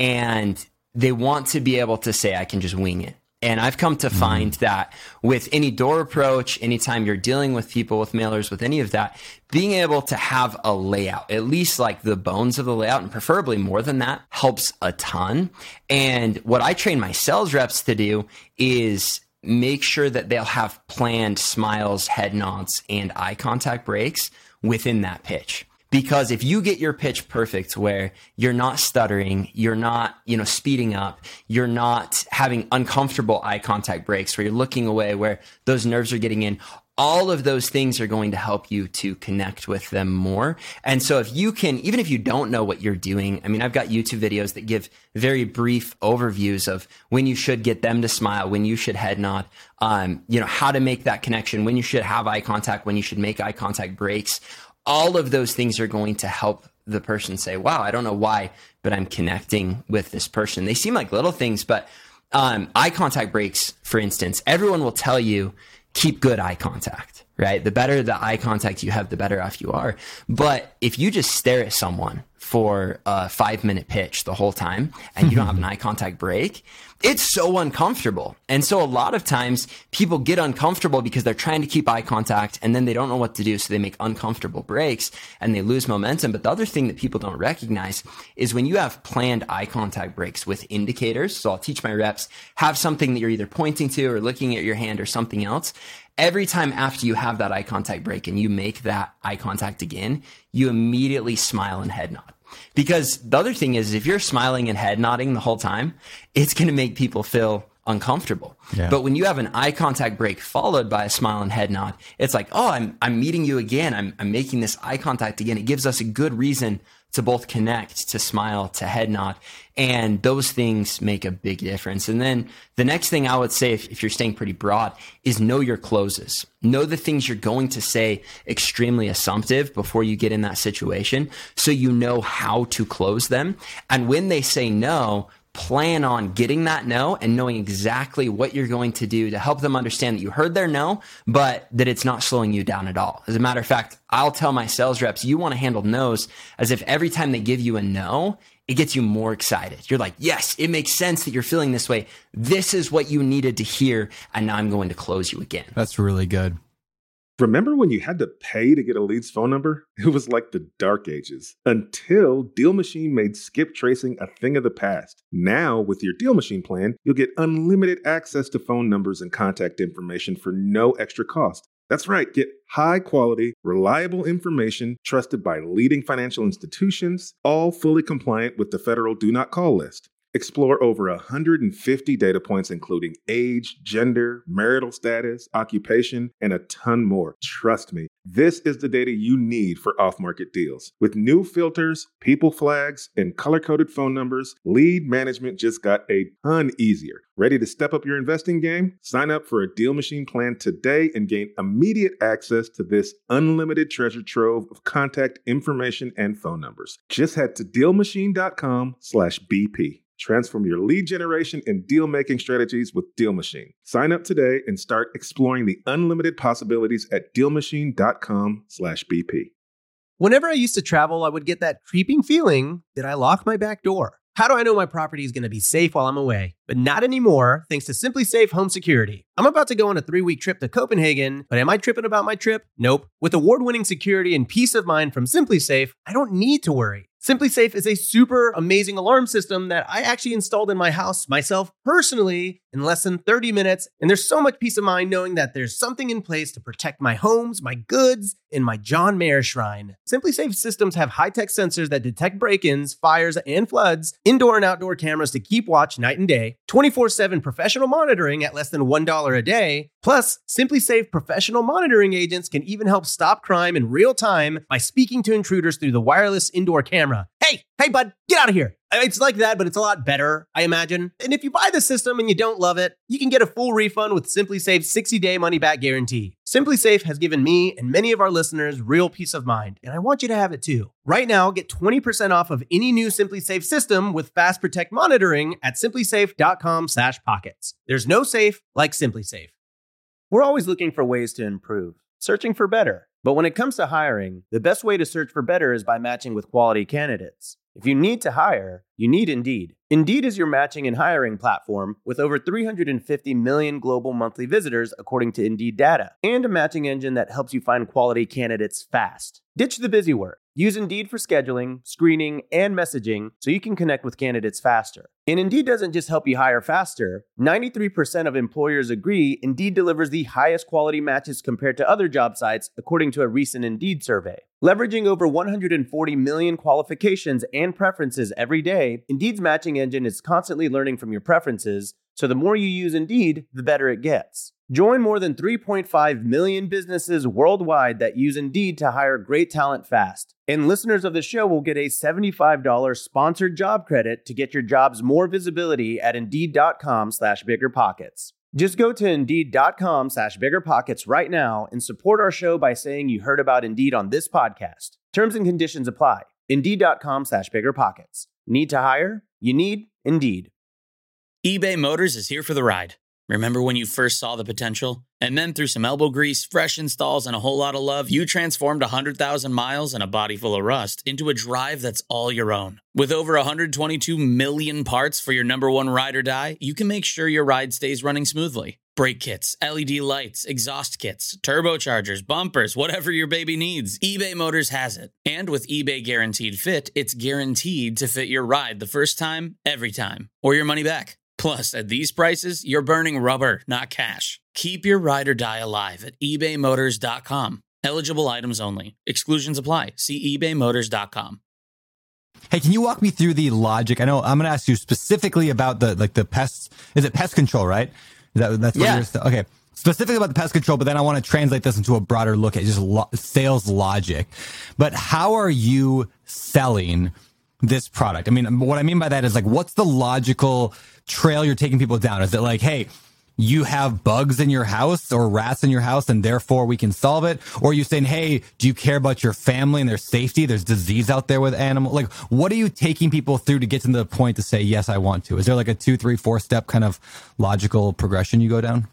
and they want to be able to say, I can just wing it. And I've come to find that with any door approach, anytime you're dealing with people, with mailers, with any of that, being able to have a layout, at least like the bones of the layout, and preferably more than that, helps a ton. And what I train my sales reps to do is make sure that they'll have planned smiles, head nods, and eye contact breaks within that pitch. Because if you get your pitch perfect where you're not stuttering, you're not, speeding up, you're not having uncomfortable eye contact breaks where you're looking away, where those nerves are getting in, all of those things are going to help you to connect with them more. And so if you can, even if you don't know what you're doing, I mean, I've got YouTube videos that give very brief overviews of when you should get them to smile, when you should head nod, how to make that connection, when you should have eye contact, when you should make eye contact breaks. All of those things are going to help the person say, wow, I don't know why, but I'm connecting with this person. They seem like little things, but eye contact breaks, for instance, everyone will tell you, keep good eye contact, right? The better the eye contact you have, the better off you are. But if you just stare at someone for a 5-minute pitch the whole time and you don't have an eye contact break, it's so uncomfortable. And so a lot of times people get uncomfortable because they're trying to keep eye contact and then they don't know what to do. So they make uncomfortable breaks and they lose momentum. But the other thing that people don't recognize is when you have planned eye contact breaks with indicators. So I'll teach my reps, have something that you're either pointing to or looking at your hand or something else. Every time after you have that eye contact break and you make that eye contact again, you immediately smile and head nod. Because the other thing is, if you're smiling and head nodding the whole time, it's going to make people feel uncomfortable. Yeah. But when you have an eye contact break followed by a smile and head nod, it's like, oh, I'm meeting you again. I'm making this eye contact again. It gives us a good reason to both connect, to smile, to head nod. And those things make a big difference. And then the next thing I would say, if you're staying pretty broad, is know your closes. Know the things you're going to say extremely assumptive before you get in that situation, so you know how to close them. And when they say no, plan on getting that no and knowing exactly what you're going to do to help them understand that you heard their no, but that it's not slowing you down at all. As a matter of fact, I'll tell my sales reps, you want to handle no's as if every time they give you a no, it gets you more excited. You're like, yes, it makes sense that you're feeling this way. This is what you needed to hear. And now I'm going to close you again. That's really good. Remember when you had to pay to get a lead's phone number? It was like the dark ages until Deal Machine made skip tracing a thing of the past. Now, with your Deal Machine plan, you'll get unlimited access to phone numbers and contact information for no extra cost. That's right, get high quality, reliable information trusted by leading financial institutions, all fully compliant with the federal Do Not Call list. Explore over 150 data points, including age, gender, marital status, occupation, and a ton more. Trust me, this is the data you need for off-market deals. With new filters, people flags, and color-coded phone numbers, lead management just got a ton easier. Ready to step up your investing game? Sign up for a Deal Machine plan today and gain immediate access to this unlimited treasure trove of contact information and phone numbers. Just head to DealMachine.com/BP. Transform your lead generation and deal-making strategies with Deal Machine. Sign up today and start exploring the unlimited possibilities at DealMachine.com/BP. Whenever I used to travel, I would get that creeping feeling that I locked my back door. How do I know my property is going to be safe while I'm away? But not anymore, thanks to Simply Safe Home Security. I'm about to go on a 3-week trip to Copenhagen, but am I tripping about my trip? Nope. With award-winning security and peace of mind from Simply Safe, I don't need to worry. Simply Safe is a super amazing alarm system that I actually installed in my house myself personally in less than 30 minutes. And there's so much peace of mind knowing that there's something in place to protect my homes, my goods, and my John Mayer shrine. Simply Safe systems have high-tech sensors that detect break-ins, fires, and floods, indoor and outdoor cameras to keep watch night and day, 24/7 professional monitoring at less than $1 a day. Plus, Simply Safe professional monitoring agents can even help stop crime in real time by speaking to intruders through the wireless indoor camera. Hey, bud, get out of here. It's like that, but it's a lot better, I imagine. And if you buy the system and you don't love it, you can get a full refund with Simply Safe's 60-day money-back guarantee. Simply Safe has given me and many of our listeners real peace of mind, and I want you to have it too. Right now, get 20% off of any new Simply Safe system with Fast Protect monitoring at simplysafe.com/pockets. There's no safe like Simply Safe. We're always looking for ways to improve, searching for better. But when it comes to hiring, the best way to search for better is by matching with quality candidates. If you need to hire, you need Indeed. Indeed is your matching and hiring platform with over 350 million global monthly visitors according to Indeed data, and a matching engine that helps you find quality candidates fast. Ditch the busy work. Use Indeed for scheduling, screening, and messaging so you can connect with candidates faster. And Indeed doesn't just help you hire faster. 93% of employers agree Indeed delivers the highest quality matches compared to other job sites, according to a recent Indeed survey. Leveraging over 140 million qualifications and preferences every day, Indeed's matching engine is constantly learning from your preferences, so the more you use Indeed, the better it gets. Join more than 3.5 million businesses worldwide that use Indeed to hire great talent fast. And listeners of the show will get a $75 sponsored job credit to get your jobs more visibility at Indeed.com/biggerpockets. Just go to Indeed.com/biggerpockets right now and support our show by saying you heard about Indeed on this podcast. Terms and conditions apply. Indeed.com/biggerpockets. Need to hire? You need Indeed. eBay Motors is here for the ride. Remember when you first saw the potential? And then through some elbow grease, fresh installs, and a whole lot of love, you transformed 100,000 miles and a body full of rust into a drive that's all your own. With over 122 million parts for your number one ride or die, you can make sure your ride stays running smoothly. Brake kits, LED lights, exhaust kits, turbochargers, bumpers, whatever your baby needs, eBay Motors has it. And with eBay Guaranteed Fit, it's guaranteed to fit your ride the first time, every time, or your money back. Plus, at these prices, you're burning rubber, not cash. Keep your ride or die alive at ebaymotors.com. Eligible items only. Exclusions apply. See ebaymotors.com. Hey, can you walk me through the logic? I know I'm going to ask you specifically about the pests. Is it pest control, right? That's what you're, okay. Specifically about the pest control, but then I want to translate this into a broader look at just sales logic. But how are you selling this product? I mean, what I mean by that is like, what's the logical trail you're taking people down? Is it like, hey, you have bugs in your house or rats in your house and therefore we can solve it? Or are you saying, hey, do you care about your family and their safety? There's disease out there with animals. Like, what are you taking people through to get to the point to say, yes, I want to? Is there like a 2, 3, 4 step kind of logical progression you go down?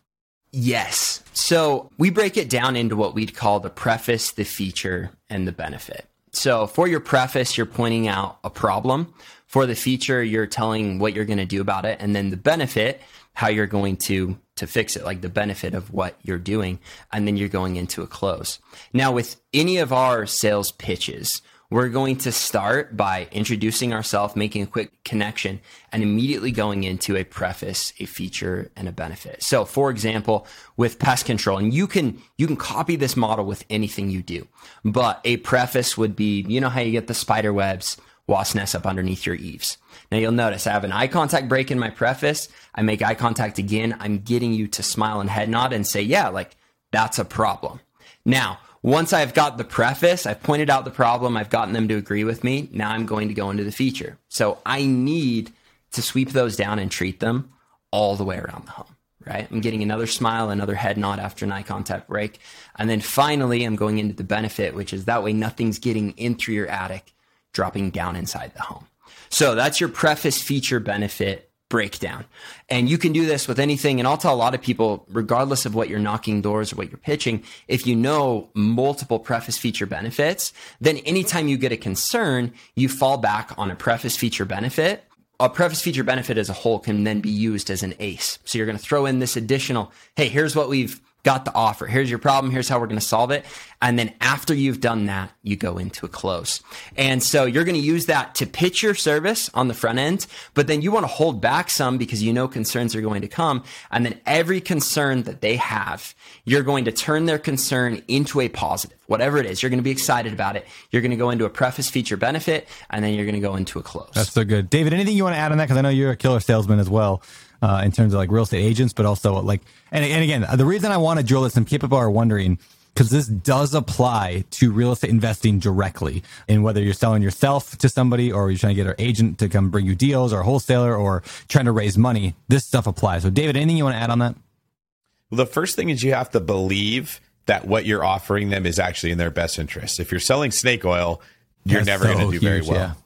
Yes. So we break it down into what we'd call the preface, the feature, and the benefit. So for your preface, you're pointing out a problem. For the feature, you're telling what you're going to do about it. And then the benefit, how you're going to fix it, like the benefit of what you're doing. And then you're going into a close. Now, with any of our sales pitches, we're going to start by introducing ourselves, making a quick connection, and immediately going into a preface, a feature, and a benefit. So, for example, with pest control, and you can copy this model with anything you do, but a preface would be, you know how you get the spider webs, wasp nests up underneath your eaves. Now you'll notice I have an eye contact break in my preface. I make eye contact again. I'm getting you to smile and head nod and say, yeah, like that's a problem. Now, once I've got the preface, I've pointed out the problem, I've gotten them to agree with me, now I'm going to go into the feature. So I need to sweep those down and treat them all the way around the home, right? I'm getting another smile, another head nod after an eye contact break. And then finally, I'm going into the benefit, which is that way nothing's getting in through your attic, dropping down inside the home. So that's your preface, feature, benefit breakdown. And you can do this with anything. And I'll tell a lot of people, regardless of what you're knocking doors or what you're pitching, if you know multiple preface, feature, benefits, then anytime you get a concern, you fall back on a preface, feature, benefit. A preface, feature, benefit as a whole can then be used as an ACE. So you're going to throw in this additional, hey, here's what we've got to offer. Here's your problem. Here's how we're going to solve it. And then after you've done that, you go into a close. And so you're going to use that to pitch your service on the front end, but then you want to hold back some because you know concerns are going to come. And then every concern that they have, you're going to turn their concern into a positive, whatever it is. You're going to be excited about it. You're going to go into a preface, feature, benefit, and then you're going to go into a close. That's so good. David, anything you want to add on that? Because I know you're a killer salesman as well. In terms of like real estate agents, but also like, and again, the reason I want to drill this and people are wondering, because this does apply to real estate investing directly. And whether you're selling yourself to somebody or you're trying to get an agent to come bring you deals or a wholesaler or trying to raise money, this stuff applies. So David, anything you want to add on that? Well, the first thing is you have to believe that what you're offering them is actually in their best interest. If you're selling snake oil, you're never going to do very well. Yeah.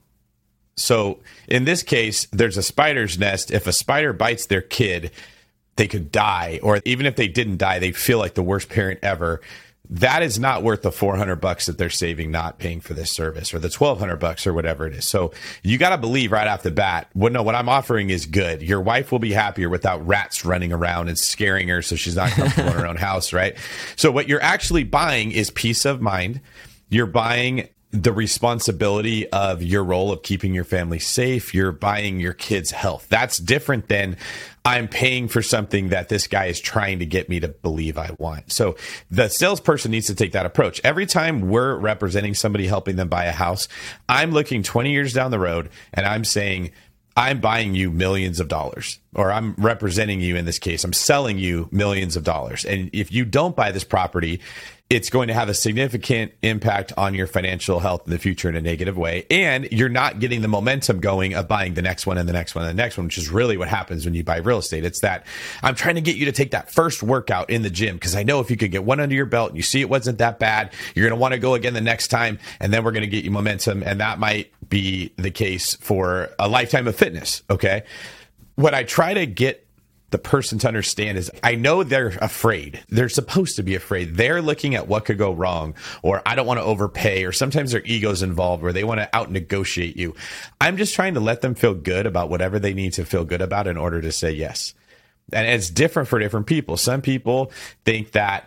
So in this case, there's a spider's nest. If a spider bites their kid, they could die. Or even if they didn't die, they feel like the worst parent ever. That is not worth the $400 that they're saving not paying for this service, or the $1,200 or whatever it is. So you got to believe right off the bat, well, no, what I'm offering is good. Your wife will be happier without rats running around and scaring her so she's not comfortable in her own house, right? So what you're actually buying is peace of mind. You're buying the responsibility of your role of keeping your family safe. You're buying your kids' health. That's different than I'm paying for something that this guy is trying to get me to believe I want. So the salesperson needs to take that approach. Every time we're representing somebody, helping them buy a house, I'm looking 20 years down the road and I'm saying, I'm buying you millions of dollars, or I'm representing you in this case. I'm selling you millions of dollars. And if you don't buy this property, it's going to have a significant impact on your financial health in the future in a negative way. And you're not getting the momentum going of buying the next one and the next one and the next one, which is really what happens when you buy real estate. It's that I'm trying to get you to take that first workout in the gym, because I know if you could get one under your belt and you see it wasn't that bad, you're going to want to go again the next time. And then we're going to get you momentum. And that might be the case for a lifetime of fitness. Okay. What I try to get the person to understand is, I know they're afraid. They're supposed to be afraid. They're looking at what could go wrong, or I don't want to overpay, or sometimes their ego's involved where they want to out negotiate you. I'm just trying to let them feel good about whatever they need to feel good about in order to say yes. And it's different for different people. Some people think that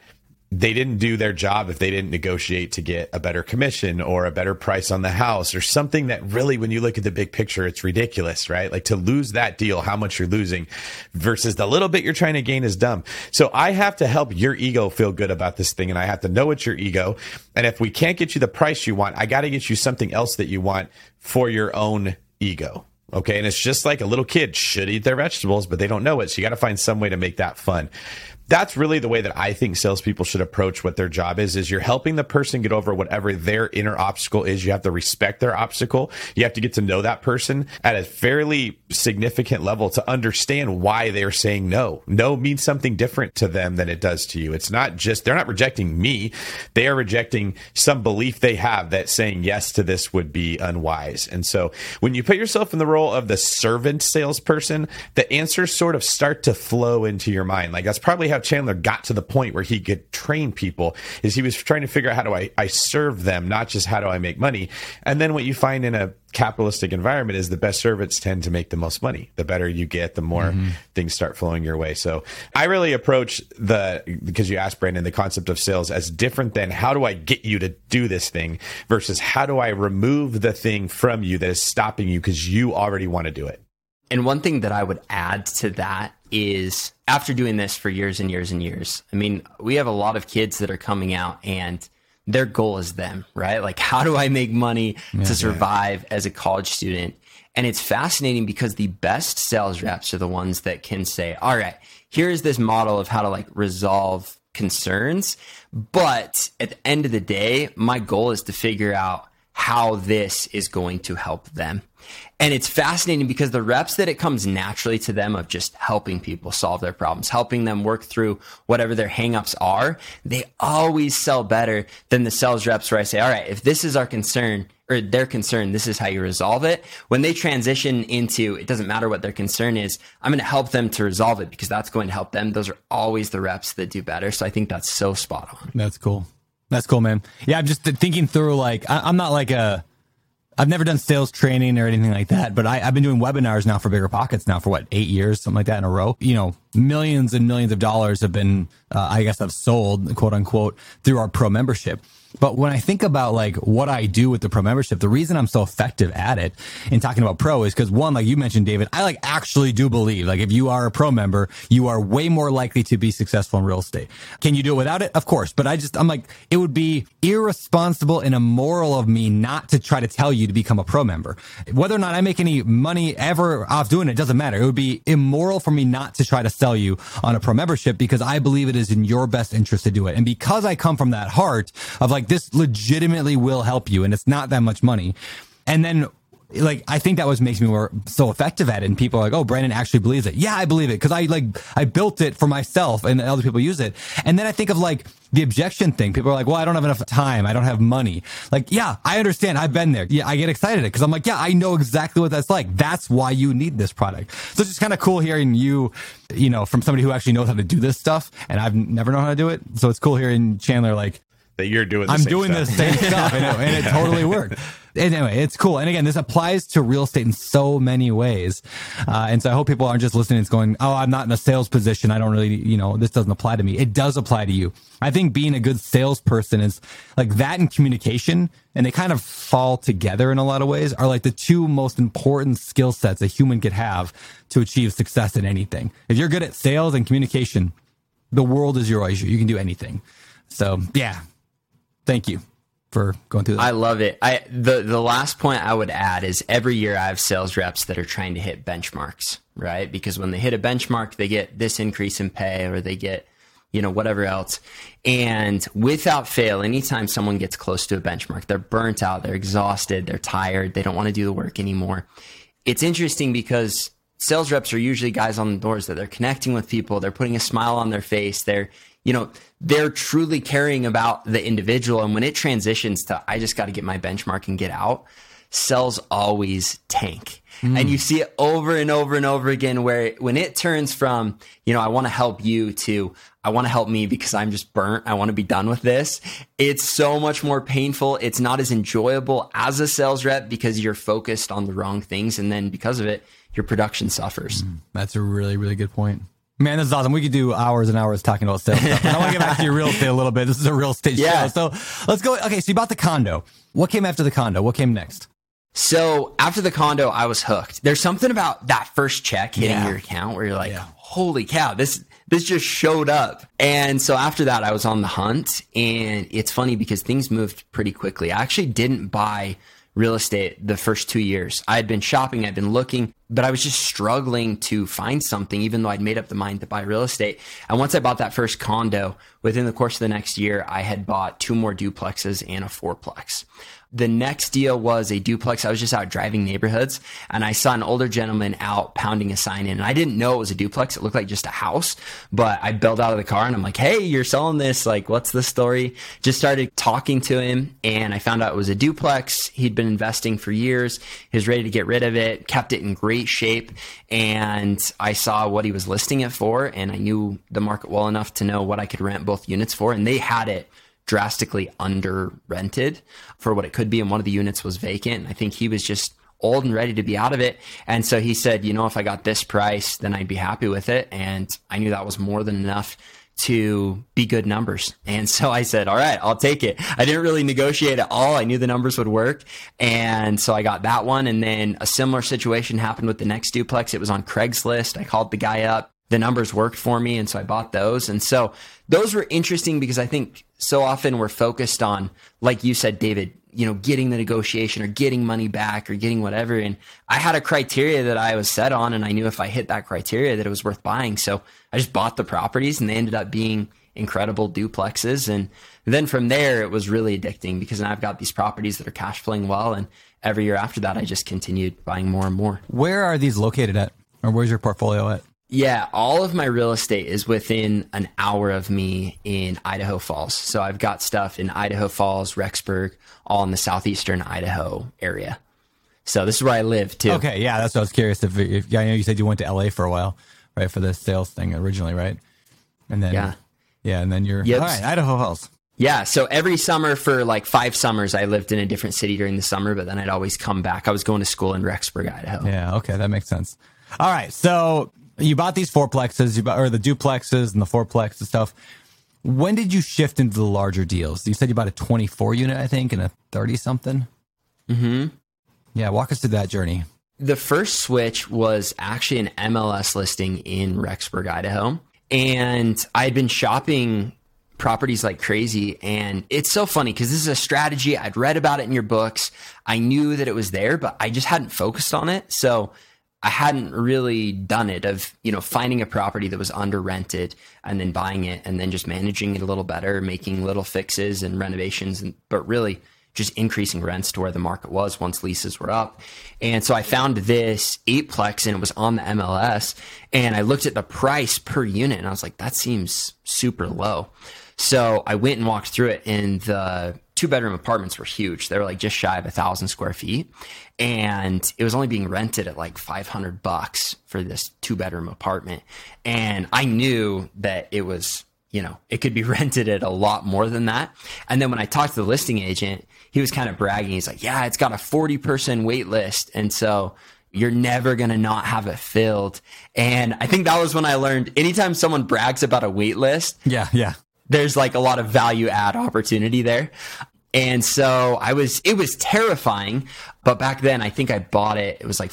they didn't do their job if they didn't negotiate to get a better commission or a better price on the house or something that really, when you look at the big picture, it's ridiculous, right? Like to lose that deal, how much you're losing versus the little bit you're trying to gain is dumb. So I have to help your ego feel good about this thing, and I have to know it's your ego. And if we can't get you the price you want, I got to get you something else that you want for your own ego. Okay. And it's just like a little kid should eat their vegetables, but they don't know it. So you got to find some way to make that fun. That's really the way that I think salespeople should approach what their job is you're helping the person get over whatever their inner obstacle is. You have to respect their obstacle. You have to get to know that person at a fairly significant level to understand why they're saying no. No means something different to them than it does to you. It's not just, they're not rejecting me. They are rejecting some belief they have that saying yes to this would be unwise. And so when you put yourself in the role of the servant salesperson, the answers sort of start to flow into your mind. Like that's probably how Chandler got to the point where he could train people, is he was trying to figure out how do I serve them, not just how do I make money. And then what you find in a capitalistic environment is the best servants tend to make the most money. The better you get, the more things start flowing your way. So I really approach because you asked Brandon, the concept of sales as different than how do I get you to do this thing versus how do I remove the thing from you that is stopping you because you already want to do it. And one thing that I would add to that is after doing this for years and years and years, I mean, we have a lot of kids that are coming out and their goal is them, right? Like, how do I make money to survive as a college student? And it's fascinating because the best sales reps are the ones that can say, all right, here's this model of how to like resolve concerns. But at the end of the day, my goal is to figure out how this is going to help them. And it's fascinating because the reps that it comes naturally to them of just helping people solve their problems, helping them work through whatever their hangups are, they always sell better than the sales reps where I say, all right, if this is our concern or their concern, this is how you resolve it. When they transition into, it doesn't matter what their concern is, I'm going to help them to resolve it because that's going to help them. Those are always the reps that do better. So I think that's so spot on. That's cool. That's cool, man. Yeah, I'm just thinking through, like, I'm not like I've never done sales training or anything like that, but I've been doing webinars now for Bigger Pockets now for 8 years, something like that in a row. You know, millions and millions of dollars have been, I've sold, quote unquote, through our pro membership. But when I think about like what I do with the pro membership, the reason I'm so effective at it in talking about pro is because one, like you mentioned, David, I like actually do believe like if you are a pro member, you are way more likely to be successful in real estate. Can you do it without it? Of course. But I'm like, it would be irresponsible and immoral of me not to try to tell you to become a pro member. Whether or not I make any money ever off doing it doesn't matter. It would be immoral for me not to try to sell you on a pro membership because I believe it is in your best interest to do it. And because I come from that heart of like, this legitimately will help you and it's not that much money. And then like, I think that makes me more so effective at it. And people are like, oh, Brandon actually believes it. Yeah, I believe it because I built it for myself and other people use it. And then I think of like the objection thing. People are like, well, I don't have enough time. I don't have money. Like, yeah, I understand. I've been there. Yeah, I get excited because I'm like, yeah, I know exactly what that's like. That's why you need this product. So it's just kind of cool hearing you know, from somebody who actually knows how to do this stuff. And I've never known how to do it. So it's cool hearing Chandler like, that you're doing the I'm same doing stuff. the same stuff, and it totally worked. Anyway, it's cool. And again, this applies to real estate in so many ways. And so I hope people aren't just listening and going, oh, I'm not in a sales position. I don't really, you know, this doesn't apply to me. It does apply to you. I think being a good salesperson is like that and communication, and they kind of fall together in a lot of ways, are like the two most important skill sets a human could have to achieve success in anything. If you're good at sales and communication, the world is your oyster. You can do anything. So yeah. Thank you for going through that. I love it. The last point I would add is every year I have sales reps that are trying to hit benchmarks, right? Because when they hit a benchmark, they get this increase in pay or they get, you know, whatever else. And without fail, anytime someone gets close to a benchmark, they're burnt out, they're exhausted, they're tired, they don't want to do the work anymore. It's interesting because sales reps are usually guys on the doors that they're connecting with people. They're putting a smile on their face. They're truly caring about the individual. And when it transitions to, I just got to get my benchmark and get out, sales always tank. And you see it over and over and over again, where when it turns from, you know, I want to help you to, I want to help me because I'm just burnt. I want to be done with this. It's so much more painful. It's not as enjoyable as a sales rep because you're focused on the wrong things. And then because of it, your production suffers. That's a really, really good point. Man, this is awesome. We could do hours and hours talking about sales stuff. I want to get back to your real estate a little bit. This is a real estate show. So let's go. Okay, so you bought the condo. What came after the condo? What came next? So after the condo, I was hooked. There's something about that first check hitting your account where you're like, holy cow, this just showed up. And so after that, I was on the hunt. And it's funny because things moved pretty quickly. I actually didn't buy real estate the first 2 years. I had been shopping, I'd been looking, but I was just struggling to find something, even though I'd made up the mind to buy real estate. And once I bought that first condo, within the course of the next year, I had bought 2 more duplexes and a 4-plex. The next deal was a duplex. I was just out driving neighborhoods and I saw an older gentleman out pounding a sign in. And I didn't know it was a duplex. It looked like just a house, but I bailed out of the car and I'm like, hey, you're selling this. Like, what's the story? Just started talking to him and I found out it was a duplex. He'd been investing for years. He was ready to get rid of it, kept it in great shape. And I saw what he was listing it for and I knew the market well enough to know what I could rent both units for. And they had it drastically under rented for what it could be. And one of the units was vacant. I think he was just old and ready to be out of it. And so he said, you know, if I got this price, then I'd be happy with it. And I knew that was more than enough to be good numbers. And so I said, all right, I'll take it. I didn't really negotiate at all. I knew the numbers would work. And so I got that one. And then a similar situation happened with the next duplex. It was on Craigslist. I called the guy up. The numbers worked for me. And so I bought those. And so those were interesting because I think so often we're focused on, like you said, David, you know, getting the negotiation or getting money back or getting whatever. And I had a criteria that I was set on and I knew if I hit that criteria that it was worth buying. So I just bought the properties and they ended up being incredible duplexes. And then from there, it was really addicting because now I've got these properties that are cash flowing well. And every year after that, I just continued buying more and more. Where are these located at? Or where's your portfolio at? Yeah, all of my real estate is within an hour of me in Idaho Falls. So I've got stuff in Idaho Falls, Rexburg, all in the southeastern Idaho area. So this is where I live too. Okay, yeah, that's what I was curious. If I know you said you went to LA for a while, right, for the sales thing originally, right? And then and then you're all right, Idaho Falls. Yeah, so every summer for like 5 summers, I lived in a different city during the summer, but then I'd always come back. I was going to school in Rexburg, Idaho. Yeah, okay, that makes sense. All right, so you bought these 4-plexes, or the duplexes and the 4-plex and stuff. When did you shift into the larger deals? You said you bought a 24 unit, I think, and a 30 something. Mm-hmm. Yeah, walk us through that journey. The first switch was actually an MLS listing in Rexburg, Idaho, and I had been shopping properties like crazy. And it's so funny because this is a strategy. I'd read about it in your books. I knew that it was there, but I just hadn't focused on it. So I hadn't really done it of, you know, finding a property that was under rented and then buying it and then just managing it a little better, making little fixes and renovations, but really just increasing rents to where the market was once leases were up. And so I found this 8-plex and it was on the MLS and I looked at the price per unit and I was like, that seems super low. So I went and walked through it and the 2-bedroom apartments were huge. They were like just shy of 1,000 square feet. And it was only being rented at like $500 for this 2-bedroom apartment. And I knew that it was, you know, it could be rented at a lot more than that. And then when I talked to the listing agent, he was kind of bragging. He's like, yeah, it's got a 40-person wait list. And so you're never going to not have it filled. And I think that was when I learned anytime someone brags about a wait list. Yeah. There's like a lot of value add opportunity there. And so it was terrifying. But back then, I think I bought it. It was like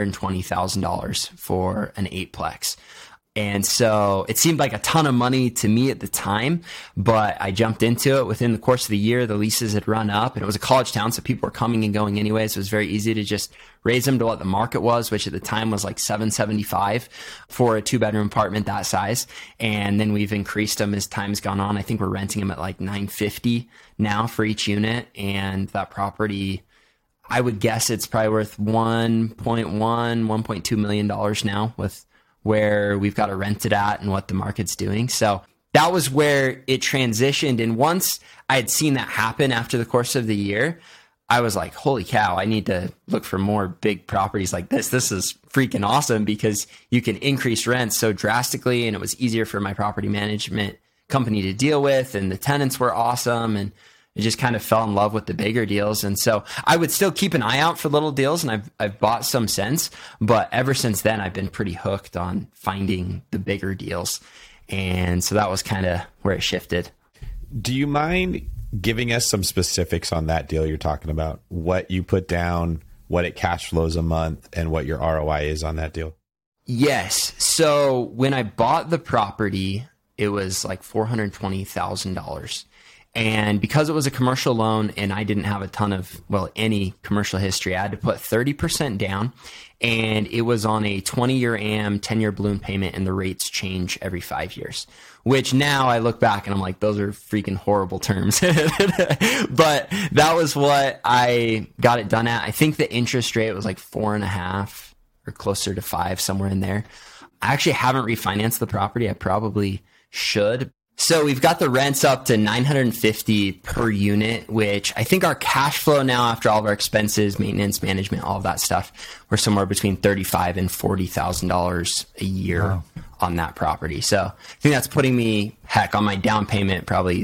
$420,000 for an 8-plex. And so it seemed like a ton of money to me at the time, but I jumped into it. Within the course of the year, the leases had run up and it was a college town. So people were coming and going anyways. It was very easy to just raise them to what the market was, which at the time was like $775 for a 2-bedroom apartment that size. And then we've increased them as time's gone on. I think we're renting them at like $950 now for each unit. And that property, I would guess it's probably worth $1.2 million now with where we've got to rent it at and what the market's doing. So that was where it transitioned. And once I had seen that happen after the course of the year, I was like, holy cow, I need to look for more big properties like this. This is freaking awesome because you can increase rents so drastically. And it was easier for my property management company to deal with. And the tenants were awesome. And I just kind of fell in love with the bigger deals. And so I would still keep an eye out for little deals, and I've bought some since, but ever since then I've been pretty hooked on finding the bigger deals. And so that was kind of where it shifted. Do you mind giving us some specifics on that deal you're talking about? What you put down, what it cash flows a month, and what your ROI is on that deal? Yes. So when I bought the property, it was like $420,000. And because it was a commercial loan and I didn't have a ton of, any commercial history, I had to put 30% down, and it was on a 20-year AM, 10-year balloon payment, and the rates change every 5 years, which now I look back and I'm like, those are freaking horrible terms. But that was what I got it done at. I think the interest rate was like 4.5 or closer to 5, somewhere in there. I actually haven't refinanced the property. I probably should. So we've got the rents up to $950 per unit, which I think our cash flow now, after all of our expenses, maintenance, management, all of that stuff, we're somewhere between $35,000 and $40,000 a year on that property. So I think that's putting me, on my down payment, probably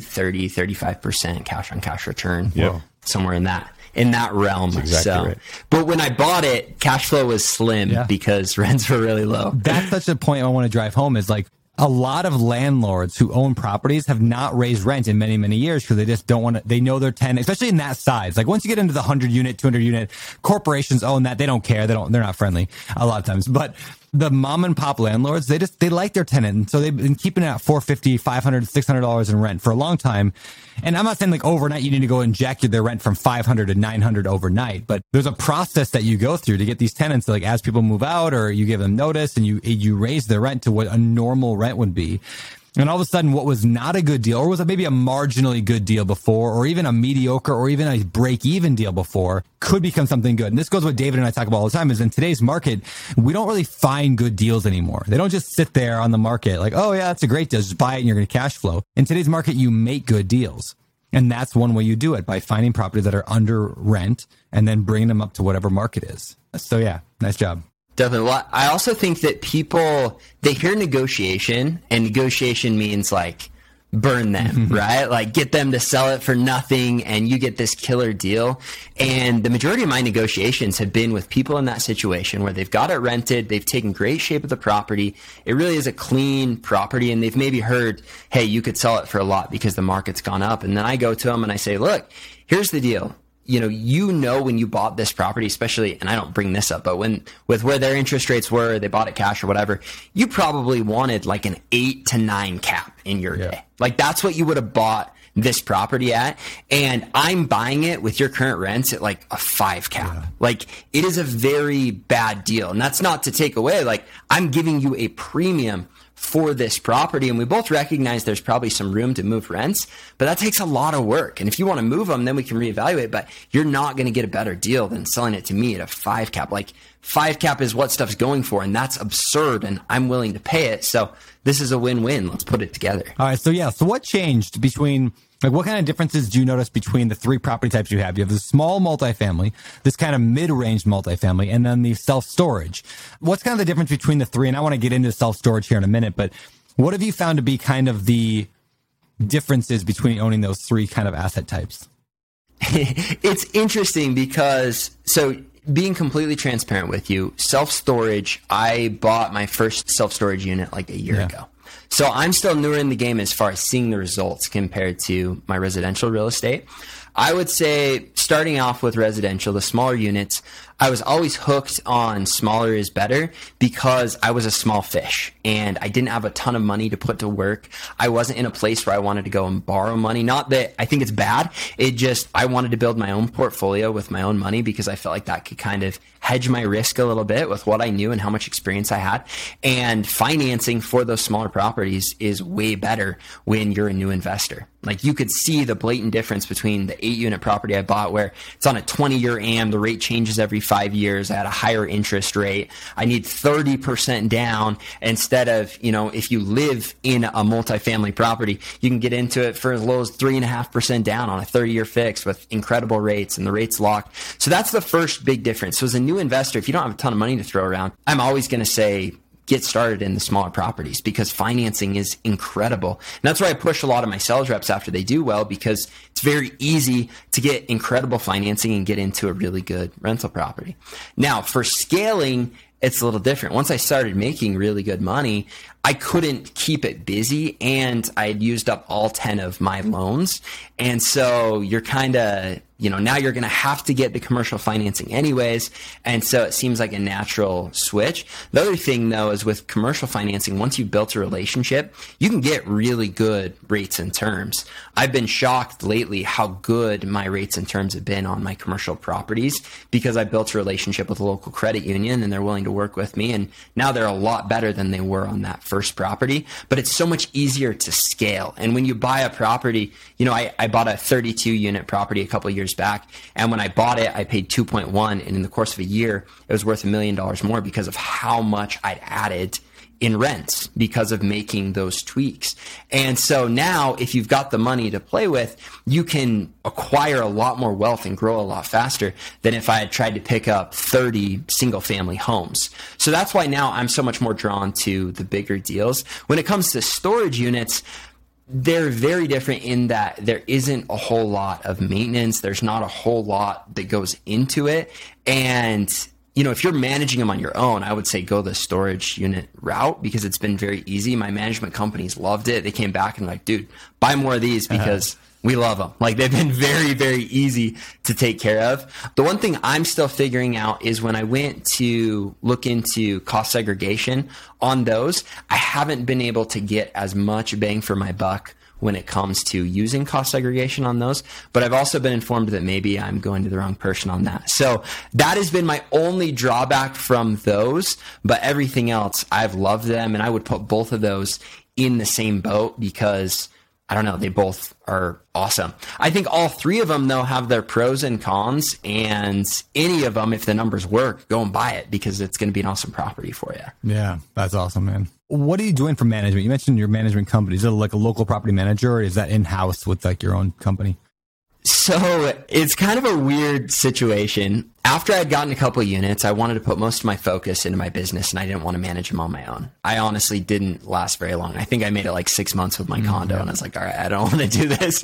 35% cash on cash return, somewhere in that realm. That's exactly right. But when I bought it, cash flow was slim because rents were really low. That's such a point I want to drive home, is like, a lot of landlords who own properties have not raised rent in many, many years because they just don't want to, they know their tenant, especially in that size. Like once you get into the 100 unit, 200 unit, corporations own that. They don't care. They're not friendly a lot of times, but the mom and pop landlords, they like their tenant. And so they've been keeping it at $450, $500, $600 in rent for a long time. And I'm not saying like overnight you need to go inject their rent from $500 to $900 overnight, but there's a process that you go through to get these tenants to, like, as people move out or you give them notice and you raise their rent to what a normal rent would be. And all of a sudden, what was not a good deal, or was maybe a marginally good deal before, or even a mediocre, or even a break-even deal before, could become something good. And this goes what David and I talk about all the time, is in today's market, we don't really find good deals anymore. They don't just sit there on the market like, oh yeah, that's a great deal, just buy it and you're going to cash flow. In today's market, you make good deals. And that's one way you do it, by finding properties that are under rent and then bringing them up to whatever market is. So yeah, nice job. Definitely. Well, I also think that people, they hear negotiation, and negotiation means like burn them, right? Like get them to sell it for nothing and you get this killer deal. And the majority of my negotiations have been with people in that situation where they've got it rented, they've taken great shape of the property. It really is a clean property, and they've maybe heard, hey, you could sell it for a lot because the market's gone up. And then I go to them and I say, look, here's the deal. You know, when you bought this property, especially, and I don't bring this up, but with where their interest rates were, they bought it cash or whatever, you probably wanted like an 8 to 9 cap in your day. Like that's what you would have bought this property at. And I'm buying it with your current rents at like a 5 cap. Yeah. Like it is a very bad deal. And that's not to take away, like I'm giving you a premium for this property, and we both recognize there's probably some room to move rents, but that takes a lot of work. And if you want to move them, then we can reevaluate, but you're not going to get a better deal than selling it to me at a 5 cap. Like 5 cap is what stuff's going for, and that's absurd, and I'm willing to pay it. So this is a win-win. Let's put it together. All right. So yeah. So what changed between, like, what kind of differences do you notice between the 3 property types you have? You have the small multifamily, this kind of mid-range multifamily, and then the self-storage. What's kind of the difference between the 3? And I want to get into self-storage here in a minute, but what have you found to be kind of the differences between owning those 3 kind of asset types? It's interesting because, so being completely transparent with you, self-storage, I bought my first self-storage unit like a year ago. So I'm still newer in the game as far as seeing the results compared to my residential real estate. I would say starting off with residential, the smaller units, I was always hooked on smaller is better because I was a small fish and I didn't have a ton of money to put to work. I wasn't in a place where I wanted to go and borrow money. Not that I think it's bad. It just, I wanted to build my own portfolio with my own money because I felt like that could kind of hedge my risk a little bit with what I knew and how much experience I had. And financing for those smaller properties is way better when you're a new investor. Like you could see the blatant difference between the 8-unit property I bought where it's on a 20-year AM, the rate changes every 5 years at a higher interest rate. I need 30% down instead of, if you live in a multifamily property, you can get into it for as low as 3.5% down on a 30-year fix with incredible rates and the rates locked. So that's the first big difference. So as a new investor, if you don't have a ton of money to throw around, I'm always going to say get started in the smaller properties because financing is incredible. And that's why I push a lot of my sales reps after they do well, because it's very easy to get incredible financing and get into a really good rental property. Now, for scaling, it's a little different. Once I started making really good money, I couldn't keep it busy, and I had used up all 10 of my loans. And so you're kind of, now you're going to have to get the commercial financing anyways. And so it seems like a natural switch. The other thing though, is with commercial financing, once you've built a relationship, you can get really good rates and terms. I've been shocked lately how good my rates and terms have been on my commercial properties because I built a relationship with a local credit union and they're willing to work with me. And now they're a lot better than they were on that first property, but it's so much easier to scale. And when you buy a property, I bought a 32 unit property a couple of years back. And when I bought it, I paid 2.1. And in the course of a year, it was worth $1 million more because of how much I'd added in rents because of making those tweaks. And so now if you've got the money to play with, you can acquire a lot more wealth and grow a lot faster than if I had tried to pick up 30 single family homes. So that's why now I'm so much more drawn to the bigger deals. When it comes to storage units, they're very different in that there isn't a whole lot of maintenance. There's not a whole lot that goes into it. And if you're managing them on your own, I would say go the storage unit route because it's been very easy. My management companies loved it. They came back and like, dude, buy more of these because we love them. Like they've been very, very easy to take care of. The one thing I'm still figuring out is when I went to look into cost segregation on those, I haven't been able to get as much bang for my buck when it comes to using cost segregation on those. But I've also been informed that maybe I'm going to the wrong person on that. So that has been my only drawback from those, but everything else, I've loved them. And I would put both of those in the same boat because I don't know, they both are awesome. I think all three of them though have their pros and cons, and any of them, if the numbers work, go and buy it because it's going to be an awesome property for you. Yeah, that's awesome, man. What are you doing for management? You mentioned your management company. Is it like a local property manager, or is that in-house with like your own company? So it's kind of a weird situation. After I'd gotten a couple of units, I wanted to put most of my focus into my business and I didn't want to manage them on my own. I honestly didn't last very long. I think I made it like 6 months with my condo and I was like, all right, I don't want to do this.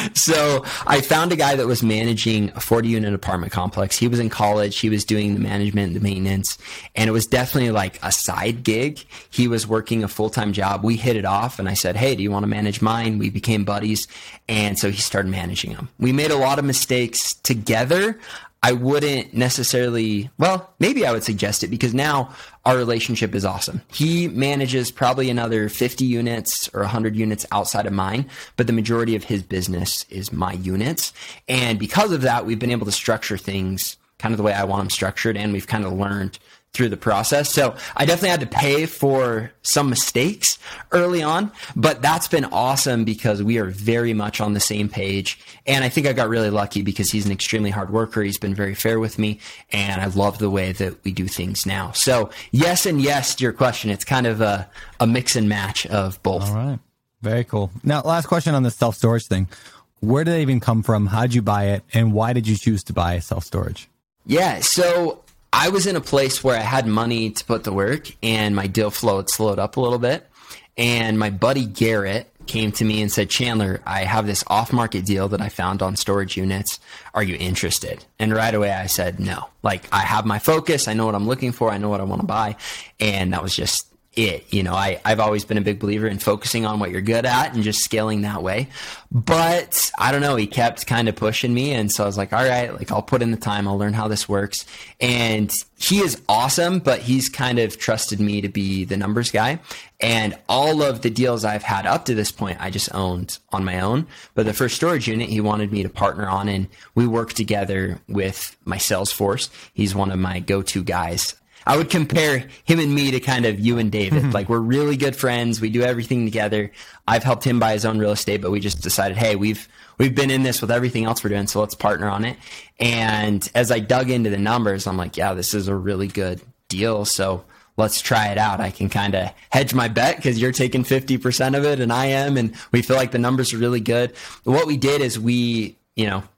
So I found a guy that was managing a 40 unit apartment complex. He was in college. He was doing the management, the maintenance, and it was definitely like a side gig. He was working a full-time job. We hit it off and I said, hey, do you want to manage mine? We became buddies. And so he started managing them. We made a lot of mistakes together. I wouldn't necessarily, well, maybe I would suggest it because now our relationship is awesome. He manages probably another 50 units or 100 units outside of mine, but the majority of his business is my units. And because of that, we've been able to structure things kind of the way I want them structured, and we've kind of learned through the process. So I definitely had to pay for some mistakes early on, but that's been awesome because we are very much on the same page. And I think I got really lucky because he's an extremely hard worker. He's been very fair with me, and I love the way that we do things now. So yes and yes to your question. It's kind of a mix and match of both. All right. Very cool. Now, last question on the self-storage thing. Where did it even come from? How did you buy it? And why did you choose to buy self-storage? Yeah. So I was in a place where I had money to put to work and my deal flow had slowed up a little bit. And my buddy Garrett came to me and said, Chandler, I have this off-market deal that I found on storage units. Are you interested? And right away I said, no. Like, I have my focus. I know what I'm looking for. I know what I want to buy. And that was just it. You know, I've always been a big believer in focusing on what you're good at and just scaling that way. But I don't know, he kept kind of pushing me. And so I was like, all right, like I'll put in the time. I'll learn how this works. And he is awesome, but he's kind of trusted me to be the numbers guy. And all of the deals I've had up to this point, I just owned on my own. But the first storage unit, he wanted me to partner on, and we worked together with my sales force. He's one of my go-to guys. I would compare him and me to kind of you and David. Like, we're really good friends. We do everything together. I've helped him buy his own real estate, but we just decided, hey, we've been in this with everything else we're doing, so let's partner on it. And as I dug into the numbers, I'm like, yeah, this is a really good deal. So let's try it out. I can kind of hedge my bet because you're taking 50% of it and I am, and we feel like the numbers are really good. What we did is we,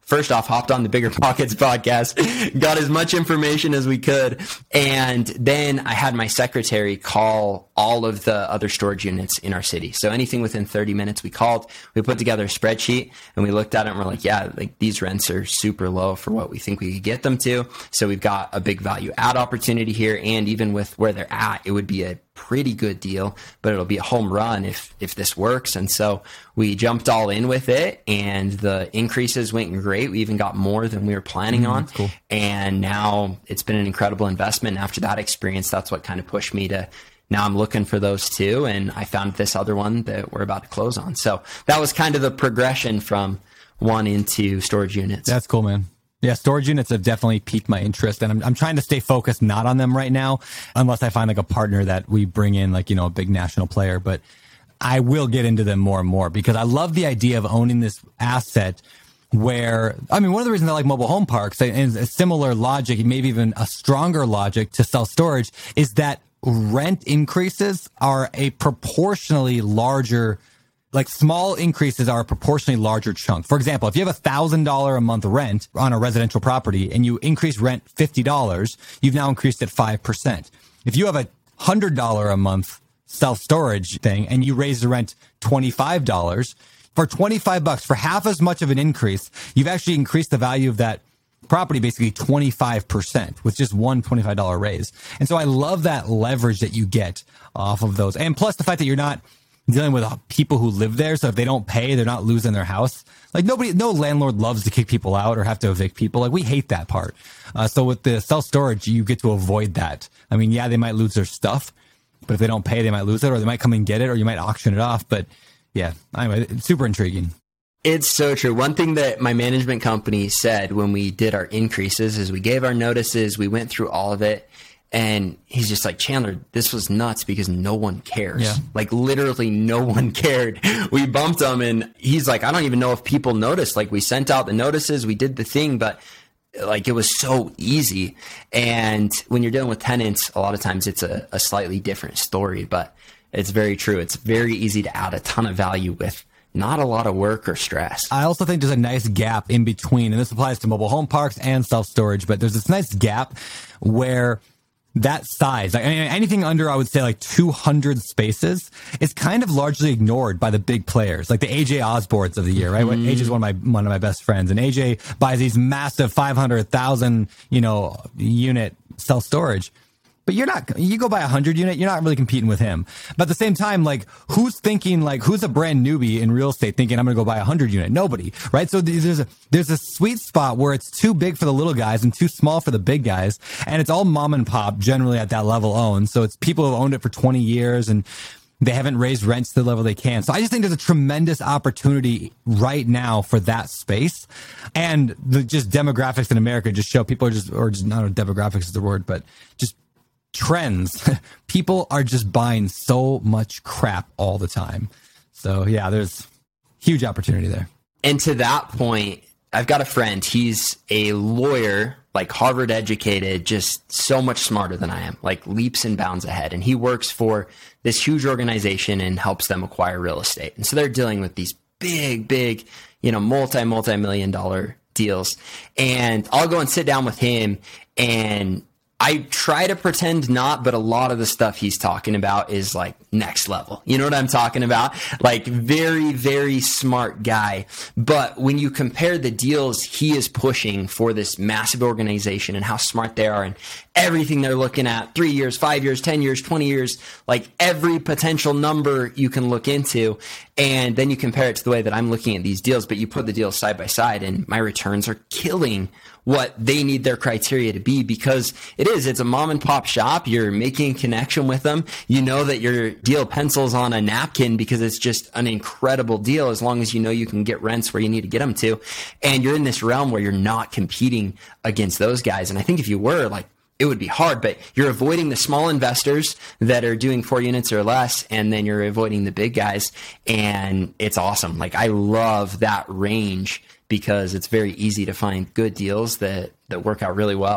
first off, hopped on the Bigger Pockets podcast, got as much information as we could. And then I had my secretary call all of the other storage units in our city. So anything within 30 minutes we called, we put together a spreadsheet and we looked at it and we're like, yeah, like these rents are super low for what we think we could get them to. So we've got a big value add opportunity here. And even with where they're at, it would be a pretty good deal, but it'll be a home run if this works. And so we jumped all in with it, and the increases went great. We even got more than we were planning on. Cool. And now it's been an incredible investment. And after that experience, that's what kind of pushed me to, now I'm looking for those too. And I found this other one that we're about to close on. So that was kind of the progression from one into storage units. That's cool, man. Yeah, storage units have definitely piqued my interest, and I'm trying to stay focused not on them right now, unless I find like a partner that we bring in, like, you know, a big national player. But I will get into them more and more because I love the idea of owning this asset where, I mean, one of the reasons I like mobile home parks, and a similar logic, maybe even a stronger logic to self-storage, is that rent increases are a proportionally larger, like small increases are a proportionally larger chunk. For example, if you have $1,000 a month rent on a residential property and you increase rent $50, you've now increased it 5%. If you have a $100 a month self-storage thing and you raise the rent $25, for $25, for half as much of an increase, you've actually increased the value of that property basically 25% with just one $25 raise. And so I love that leverage that you get off of those. And plus the fact that you're not dealing with people who live there. So if they don't pay, they're not losing their house. Like no landlord loves to kick people out or have to evict people. Like we hate that part. So with the self-storage, you get to avoid that. I mean, yeah, they might lose their stuff, but if they don't pay, they might lose it, or they might come and get it, or you might auction it off. But yeah, anyway, it's super intriguing. It's so true. One thing that my management company said when we did our increases is we gave our notices, we went through all of it. And he's just like, Chandler, this was nuts because no one cares. Yeah. Like literally no one cared. We bumped them, and he's like, I don't even know if people noticed. Like we sent out the notices, we did the thing, but like it was so easy. And when you're dealing with tenants, a lot of times it's a slightly different story, but it's very true. It's very easy to add a ton of value with not a lot of work or stress. I also think there's a nice gap in between, and this applies to mobile home parks and self-storage, but there's this nice gap where that size, like, I mean, anything under, I would say, like 200 spaces is kind of largely ignored by the big players, like the AJ Osbornes of the year, right? AJ is one of my best friends, and AJ buys these massive 500,000, unit self-storage. But you go buy 100 unit, you're not really competing with him. But at the same time, like, who's a brand newbie in real estate thinking I'm going to go buy 100 unit? Nobody, right? So there's a sweet spot where it's too big for the little guys and too small for the big guys. And it's all mom and pop generally at that level owned. So it's people who have owned it for 20 years and they haven't raised rents to the level they can. So I just think there's a tremendous opportunity right now for that space. And the just demographics in America just show people or not demographics is the word, but just trends. People are just buying so much crap all the time. So yeah, there's huge opportunity there. And to that point, I've got a friend. He's a lawyer, like Harvard educated, just so much smarter than I am, like leaps and bounds ahead. And he works for this huge organization and helps them acquire real estate. And so they're dealing with these big, multi-million dollar deals. And I'll go and sit down with him, and I try to pretend not, but a lot of the stuff he's talking about is like next level. You know what I'm talking about? Like very, very smart guy. But when you compare the deals he is pushing for this massive organization and how smart they are and everything they're looking at, 3 years, 5 years, 10 years, 20 years, like every potential number you can look into. And then you compare it to the way that I'm looking at these deals, but you put the deals side by side and my returns are killing what they need their criteria to be, because it's a mom and pop shop. You're making a connection with them. You know that your deal pencils on a napkin because it's just an incredible deal as long as you know you can get rents where you need to get them to. And you're in this realm where you're not competing against those guys. And I think if you were, like, it would be hard, but you're avoiding the small investors that are doing 4 units or less, and then you're avoiding the big guys. And it's awesome. Like, I love that range because it's very easy to find good deals that work out really well.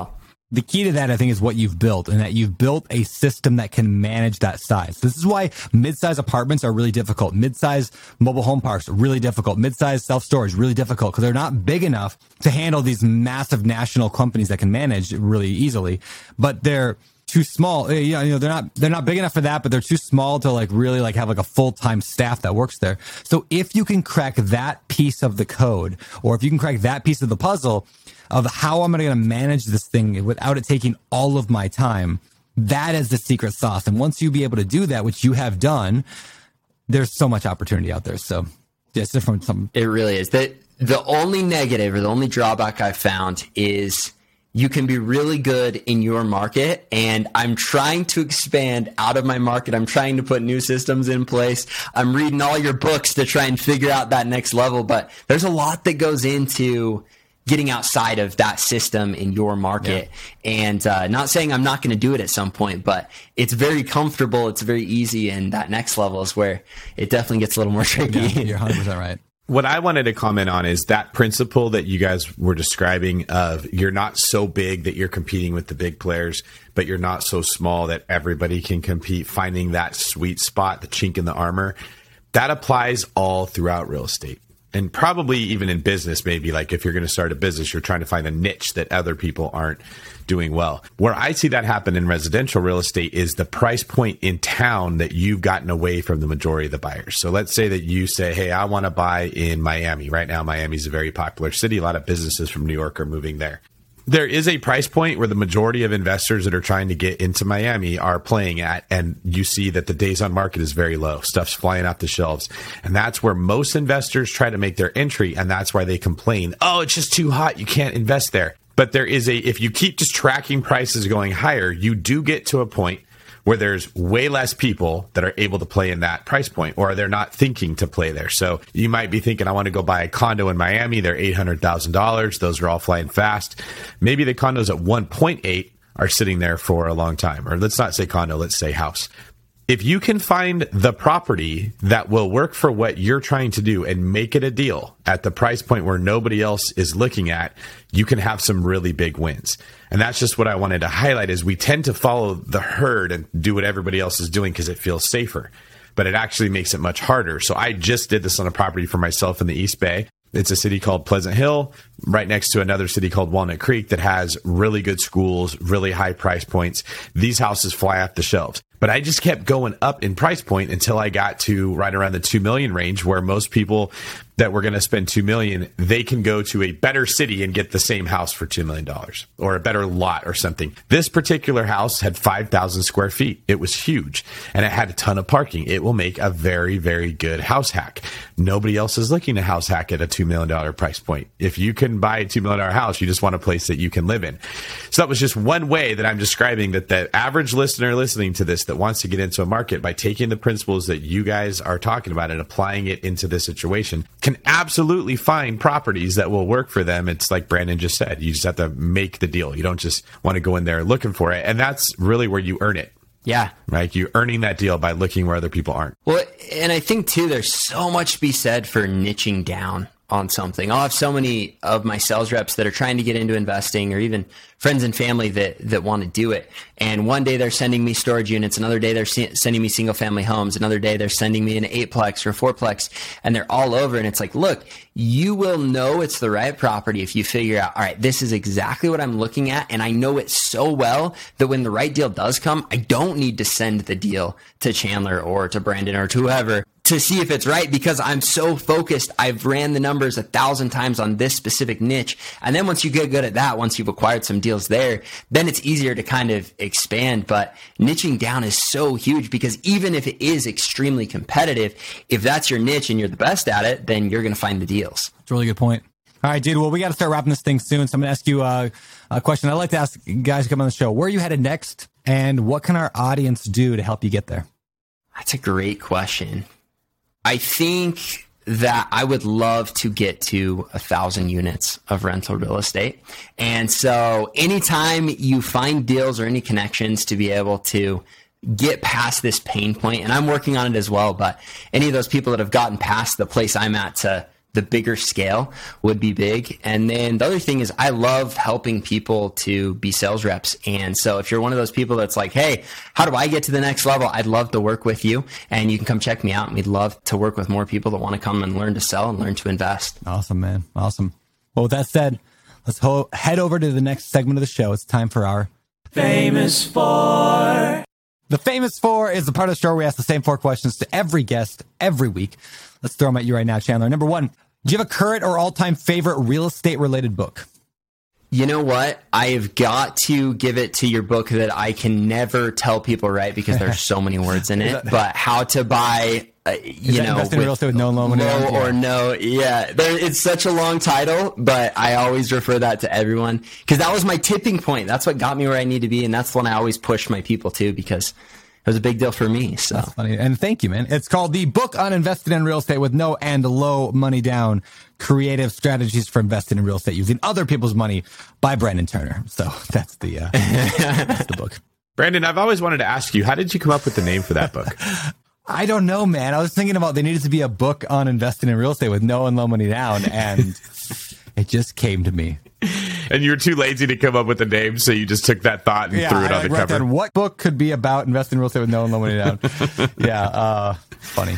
The key to that, I think, is what you've built, and that you've built a system that can manage that size. This is why mid-size apartments are really difficult. Mid-size mobile home parks are really difficult. Mid-size self-storage really difficult because they're not big enough to handle these massive national companies that can manage really easily. But they're too small. They're not big enough for that, but they're too small to like really like have like a full-time staff that works there. So if you can crack that piece of the code, or if you can crack that piece of the puzzle of how am I going to manage this thing without it taking all of my time, that is the secret sauce. And once you be able to do that, which you have done, there's so much opportunity out there. So it's different. It really is. The only negative or the only drawback I've found is you can be really good in your market, and I'm trying to expand out of my market. I'm trying to put new systems in place. I'm reading all your books to try and figure out that next level, but there's a lot that goes into getting outside of that system in your market. Yeah. And not saying I'm not going to do it at some point, but it's very comfortable. It's very easy. And that next level is where it definitely gets a little more tricky. Yeah, you're 100% right. What I wanted to comment on is that principle that you guys were describing of you're not so big that you're competing with the big players, but you're not so small that everybody can compete, finding that sweet spot, the chink in the armor. That applies all throughout real estate. And probably even in business, maybe like if you're going to start a business, you're trying to find a niche that other people aren't doing well. Where I see that happen in residential real estate is the price point in town that you've gotten away from the majority of the buyers. So let's say that you say, hey, I want to buy in Miami. Right now, Miami is a very popular city. A lot of businesses from New York are moving there. There is a price point where the majority of investors that are trying to get into Miami are playing at, and you see that the days on market is very low. Stuff's flying off the shelves. And that's where most investors try to make their entry, and that's why they complain, oh, it's just too hot, you can't invest there. But there is if you keep just tracking prices going higher, you do get to a point where there's way less people that are able to play in that price point, or they're not thinking to play there. So you might be thinking, I want to go buy a condo in Miami. They're $800,000. Those are all flying fast. Maybe the condos at 1.8 are sitting there for a long time. Or let's not say condo, let's say house. If you can find the property that will work for what you're trying to do and make it a deal at the price point where nobody else is looking at, you can have some really big wins. And that's just what I wanted to highlight is we tend to follow the herd and do what everybody else is doing because it feels safer, but it actually makes it much harder. So I just did this on a property for myself in the East Bay. It's a city called Pleasant Hill, right next to another city called Walnut Creek that has really good schools, really high price points. These houses fly off the shelves. But I just kept going up in price point until I got to right around the 2 million range, where most people that were going to spend $2 million, they can go to a better city and get the same house for $2 million or a better lot or something. This particular house had 5,000 square feet. It was huge and it had a ton of parking. It will make a very, very good house hack. Nobody else is looking to house hack at a $2 million price point. If you can buy a $2 million house, you just want a place that you can live in. So that was just one way that I'm describing that the average listener listening to this that wants to get into a market, by taking the principles that you guys are talking about and applying it into this situation, can absolutely find properties that will work for them. It's like Brandon just said, you just have to make the deal. You don't just want to go in there looking for it. And that's really where you earn it. Yeah. Right. You're earning that deal by looking where other people aren't. Well, and I think too, there's so much to be said for niching down on something. I'll have so many of my sales reps that are trying to get into investing, or even friends and family that want to do it. And one day they're sending me storage units. Another day they're sending me single family homes. Another day they're sending me an 8-plex or 4-plex, and they're all over. And it's like, look, you will know it's the right property if you figure out, all right, this is exactly what I'm looking at. And I know it so well that when the right deal does come, I don't need to send the deal to Chandler or to Brandon or to whoever to see if it's right, because I'm so focused. I've ran the numbers 1,000 times on this specific niche. And then once you get good at that, once you've acquired some deals there, then it's easier to kind of expand. But niching down is so huge, because even if it is extremely competitive, if that's your niche and you're the best at it, then you're going to find the deals. That's a really good point. All right, dude. Well, we got to start wrapping this thing soon. So I'm going to ask you a question. I'd like to ask guys who come on the show, where are you headed next? And what can our audience do to help you get there? That's a great question. I think that I would love to get to 1,000 units of rental real estate. And so anytime you find deals or any connections to be able to get past this pain point, and I'm working on it as well, but any of those people that have gotten past the place I'm at to the bigger scale would be big. And then the other thing is I love helping people to be sales reps. And so if you're one of those people that's like, hey, how do I get to the next level? I'd love to work with you, and you can come check me out. And we'd love to work with more people that want to come and learn to sell and learn to invest. Awesome, man. Awesome. Well, with that said, let's head over to the next segment of the show. It's time for our Famous Four. The Famous Four is the part of the show where we ask the same 4 questions to every guest every week. Let's throw them at you right now, Chandler. Number 1, do you have a current or all-time favorite real estate-related book? You know what? I've got to give it to your book that I can never tell people, right? Because there's so many words in it. But How to Buy, Invest in real estate with no loan money down? Or no. Yeah. It's such a long title, but I always refer that to everyone because that was my tipping point. That's what got me where I need to be. And that's the one I always push my people to because it was a big deal for me. So that's funny. And thank you, man. It's called The Book on Investing in Real Estate with No and Low Money Down, Creative Strategies for Investing in Real Estate Using Other People's Money by Brandon Turner. So that's the, that's the book. Brandon, I've always wanted to ask you, how did you come up with the name for that book? I don't know, man. I was thinking about there needed to be a book on investing in real estate with no and low money down, and it just came to me. And you were too lazy to come up with a name, so you just took that thought and threw it on the cover. What book could be about investing in real estate with no and low money down? Funny.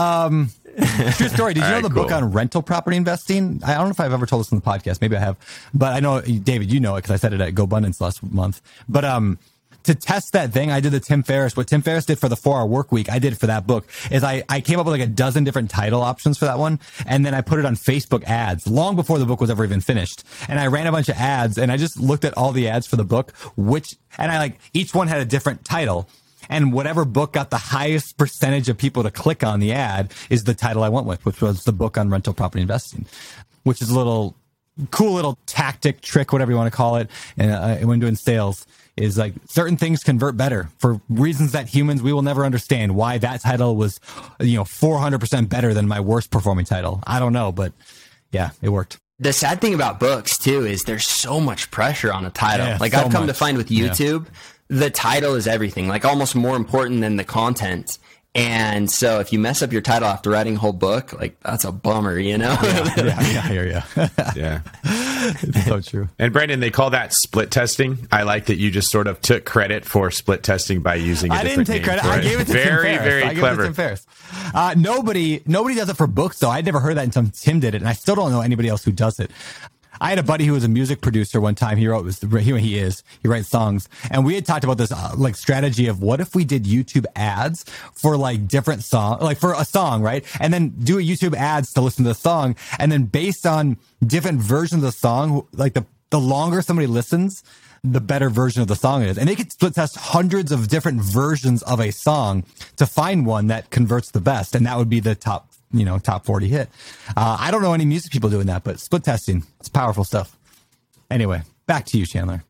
True story. Did you know the book on rental property investing? I don't know if I've ever told this on the podcast. Maybe I have. But I know, David, you know it because I said it at GoBundance last month. But to test that thing, I did the Tim Ferriss. What Tim Ferriss did for the 4-Hour Work Week, I did for that book, is I came up with like a dozen different title options for that one. And then I put it on Facebook ads long before the book was ever even finished. And I ran a bunch of ads and I just looked at all the ads for the book, each one had a different title. And whatever book got the highest percentage of people to click on the ad is the title I went with, which was the book on rental property investing, which is a cool little tactic, trick, whatever you want to call it. And when doing sales, is like certain things convert better for reasons that humans, we will never understand why that title was, 400% better than my worst performing title. I don't know, but yeah, it worked. The sad thing about books too, is there's so much pressure on a title. I've come to find with YouTube, the title is everything, like almost more important than the content. And so if you mess up your title after writing a whole book, like that's a bummer, Yeah, I hear you. Yeah. It's so true. And Brandon, they call that split testing. I like that you just sort of took credit for split testing by using a different name. I didn't take credit. I gave it to Tim Ferriss. Very clever. Tim Ferriss. Nobody does it for books though. I'd never heard that until Tim did it, and I still don't know anybody else who does it. I had a buddy who was a music producer one time. He writes songs. And we had talked about this strategy of what if we did YouTube ads for different song, for a song, right? And then do a YouTube ads to listen to the song. And then based on different versions of the song, the longer somebody listens, the better version of the song it is. And they could split test hundreds of different versions of a song to find one that converts the best. And that would be the top 40 hit. I don't know any music people doing that, but split testing, it's powerful stuff. Anyway, back to you, Chandler.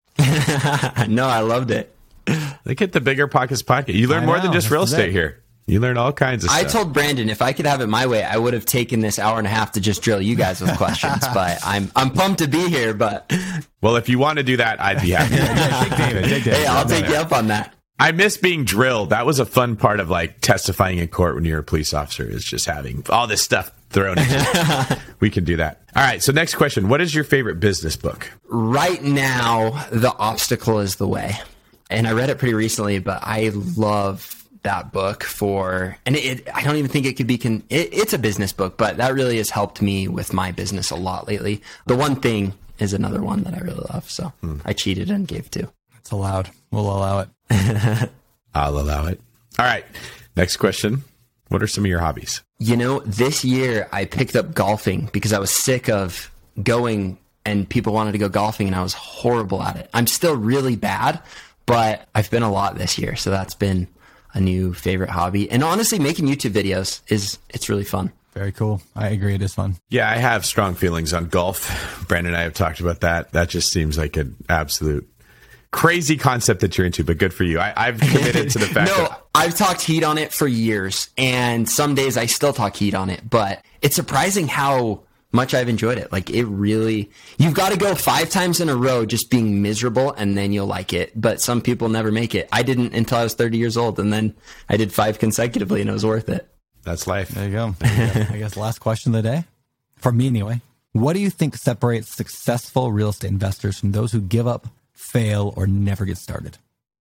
No, I loved it. Look at the Bigger Pockets pocket. You learn more than just real estate here. You learn all kinds of stuff. I told Brandon if I could have it my way, I would have taken this hour and a half to just drill you guys with questions. But I'm pumped to be here. But well, if you want to do that, I'd be happy. Take David. Hey, I'll take you up on that. I miss being drilled. That was a fun part of testifying in court when you're a police officer, is just having all this stuff thrown at you. We can do that. All right. So next question. What is your favorite business book? Right now, The Obstacle is the Way. And I read it pretty recently, but I love that book I don't even think it could be, it's a business book, but that really has helped me with my business a lot lately. The One Thing is another one that I really love. So I cheated and gave two. It's allowed. We'll allow it. I'll allow it. All right. Next question. What are some of your hobbies? This year I picked up golfing because I was sick of going and people wanted to go golfing and I was horrible at it. I'm still really bad, but I've been a lot this year. So that's been a new favorite hobby. And honestly, making YouTube videos it's really fun. Very cool. I agree. It is fun. Yeah, I have strong feelings on golf. Brandon and I have talked about that. That just seems like an absolute crazy concept that you're into, but good for you. I've committed to the fact I've talked heat on it for years, and some days I still talk heat on it, but it's surprising how much I've enjoyed it. You've got to go 5 times in a row just being miserable, and then you'll like it. But some people never make it. I didn't until I was 30 years old, and then I did 5 consecutively, and it was worth it. That's life. There you go. I guess last question of the day. for me anyway. What do you think separates successful real estate investors from those who give up, fail, or never get started?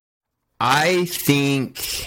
I think,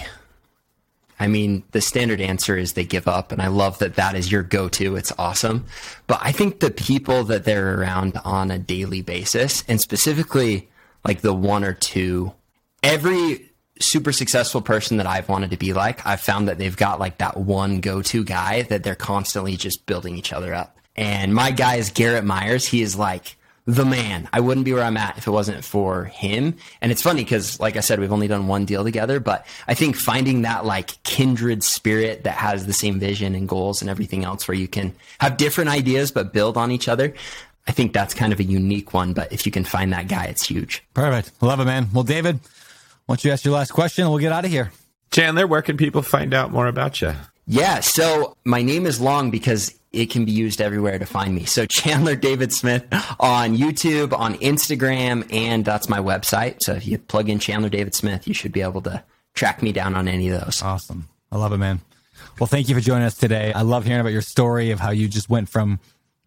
the standard answer is they give up, and I love that is your go-to. It's awesome. But I think the people that they're around on a daily basis, and specifically like the one or two, every super successful person that I've wanted to be like, I've found that they've got like that one go-to guy that they're constantly just building each other up. And my guy is Garrett Myers. He is like the man. I wouldn't be where I'm at if it wasn't for him. And it's funny because, like I said, we've only done one deal together, but I think finding that like kindred spirit that has the same vision and goals and everything else, where you can have different ideas but build on each other, I think that's kind of a unique one. But if you can find that guy, it's huge. Perfect. Love it, man. Well, David, why don't you ask your last question? We'll get out of here. Chandler, where can people find out more about you? Yeah, so my name is long because it can be used everywhere to find me. So Chandler David Smith on YouTube, on Instagram, and that's my website. So if you plug in Chandler David Smith, you should be able to track me down on any of those. Awesome. I love it, man. Well, thank you for joining us today. I love hearing about your story of how you just went from,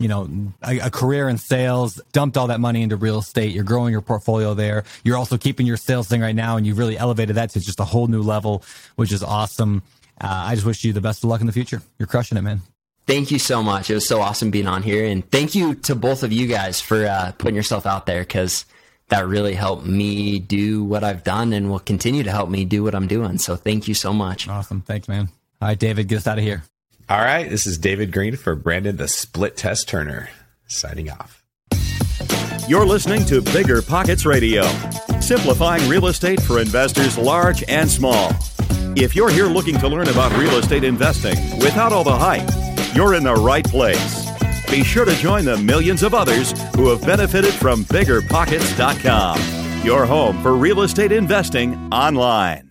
a career in sales, dumped all that money into real estate. You're growing your portfolio there. You're also keeping your sales thing right now, and you've really elevated that to just a whole new level, which is awesome. I just wish you the best of luck in the future. You're crushing it, man. Thank you so much. It was so awesome being on here. And thank you to both of you guys for putting yourself out there, because that really helped me do what I've done and will continue to help me do what I'm doing. So thank you so much. Awesome. Thanks, man. All right, David, get us out of here. All right. This is David Green for Brandon the Split Test Turner, signing off. You're listening to Bigger Pockets Radio, simplifying real estate for investors large and small. If you're here looking to learn about real estate investing without all the hype, you're in the right place. Be sure to join the millions of others who have benefited from BiggerPockets.com, your home for real estate investing online.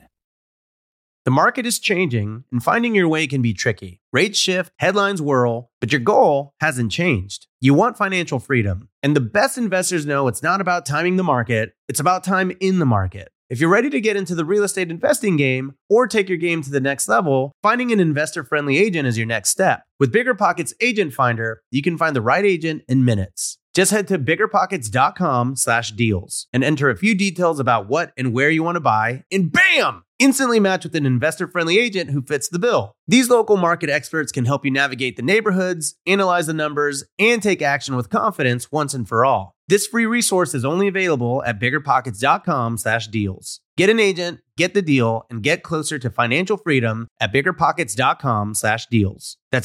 The market is changing, and finding your way can be tricky. Rates shift, headlines whirl, but your goal hasn't changed. You want financial freedom, and the best investors know it's not about timing the market, it's about time in the market. If you're ready to get into the real estate investing game or take your game to the next level, finding an investor-friendly agent is your next step. With BiggerPockets Agent Finder, you can find the right agent in minutes. Just head to biggerpockets.com/deals and enter a few details about what and where you want to buy, and bam! Instantly match with an investor-friendly agent who fits the bill. These local market experts can help you navigate the neighborhoods, analyze the numbers, and take action with confidence once and for all. This free resource is only available at biggerpockets.com/deals. Get an agent, get the deal, and get closer to financial freedom at biggerpockets.com/deals. That's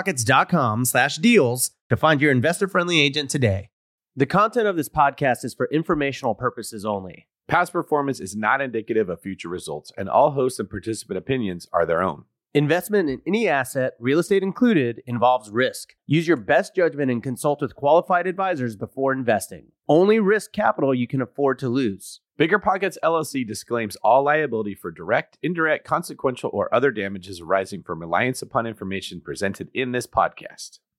biggerpockets.com/deals to find your investor-friendly agent today. The content of this podcast is for informational purposes only. Past performance is not indicative of future results, and all hosts and participant opinions are their own. Investment in any asset, real estate included, involves risk. Use your best judgment and consult with qualified advisors before investing. Only risk capital you can afford to lose. BiggerPockets LLC disclaims all liability for direct, indirect, consequential, or other damages arising from reliance upon information presented in this podcast.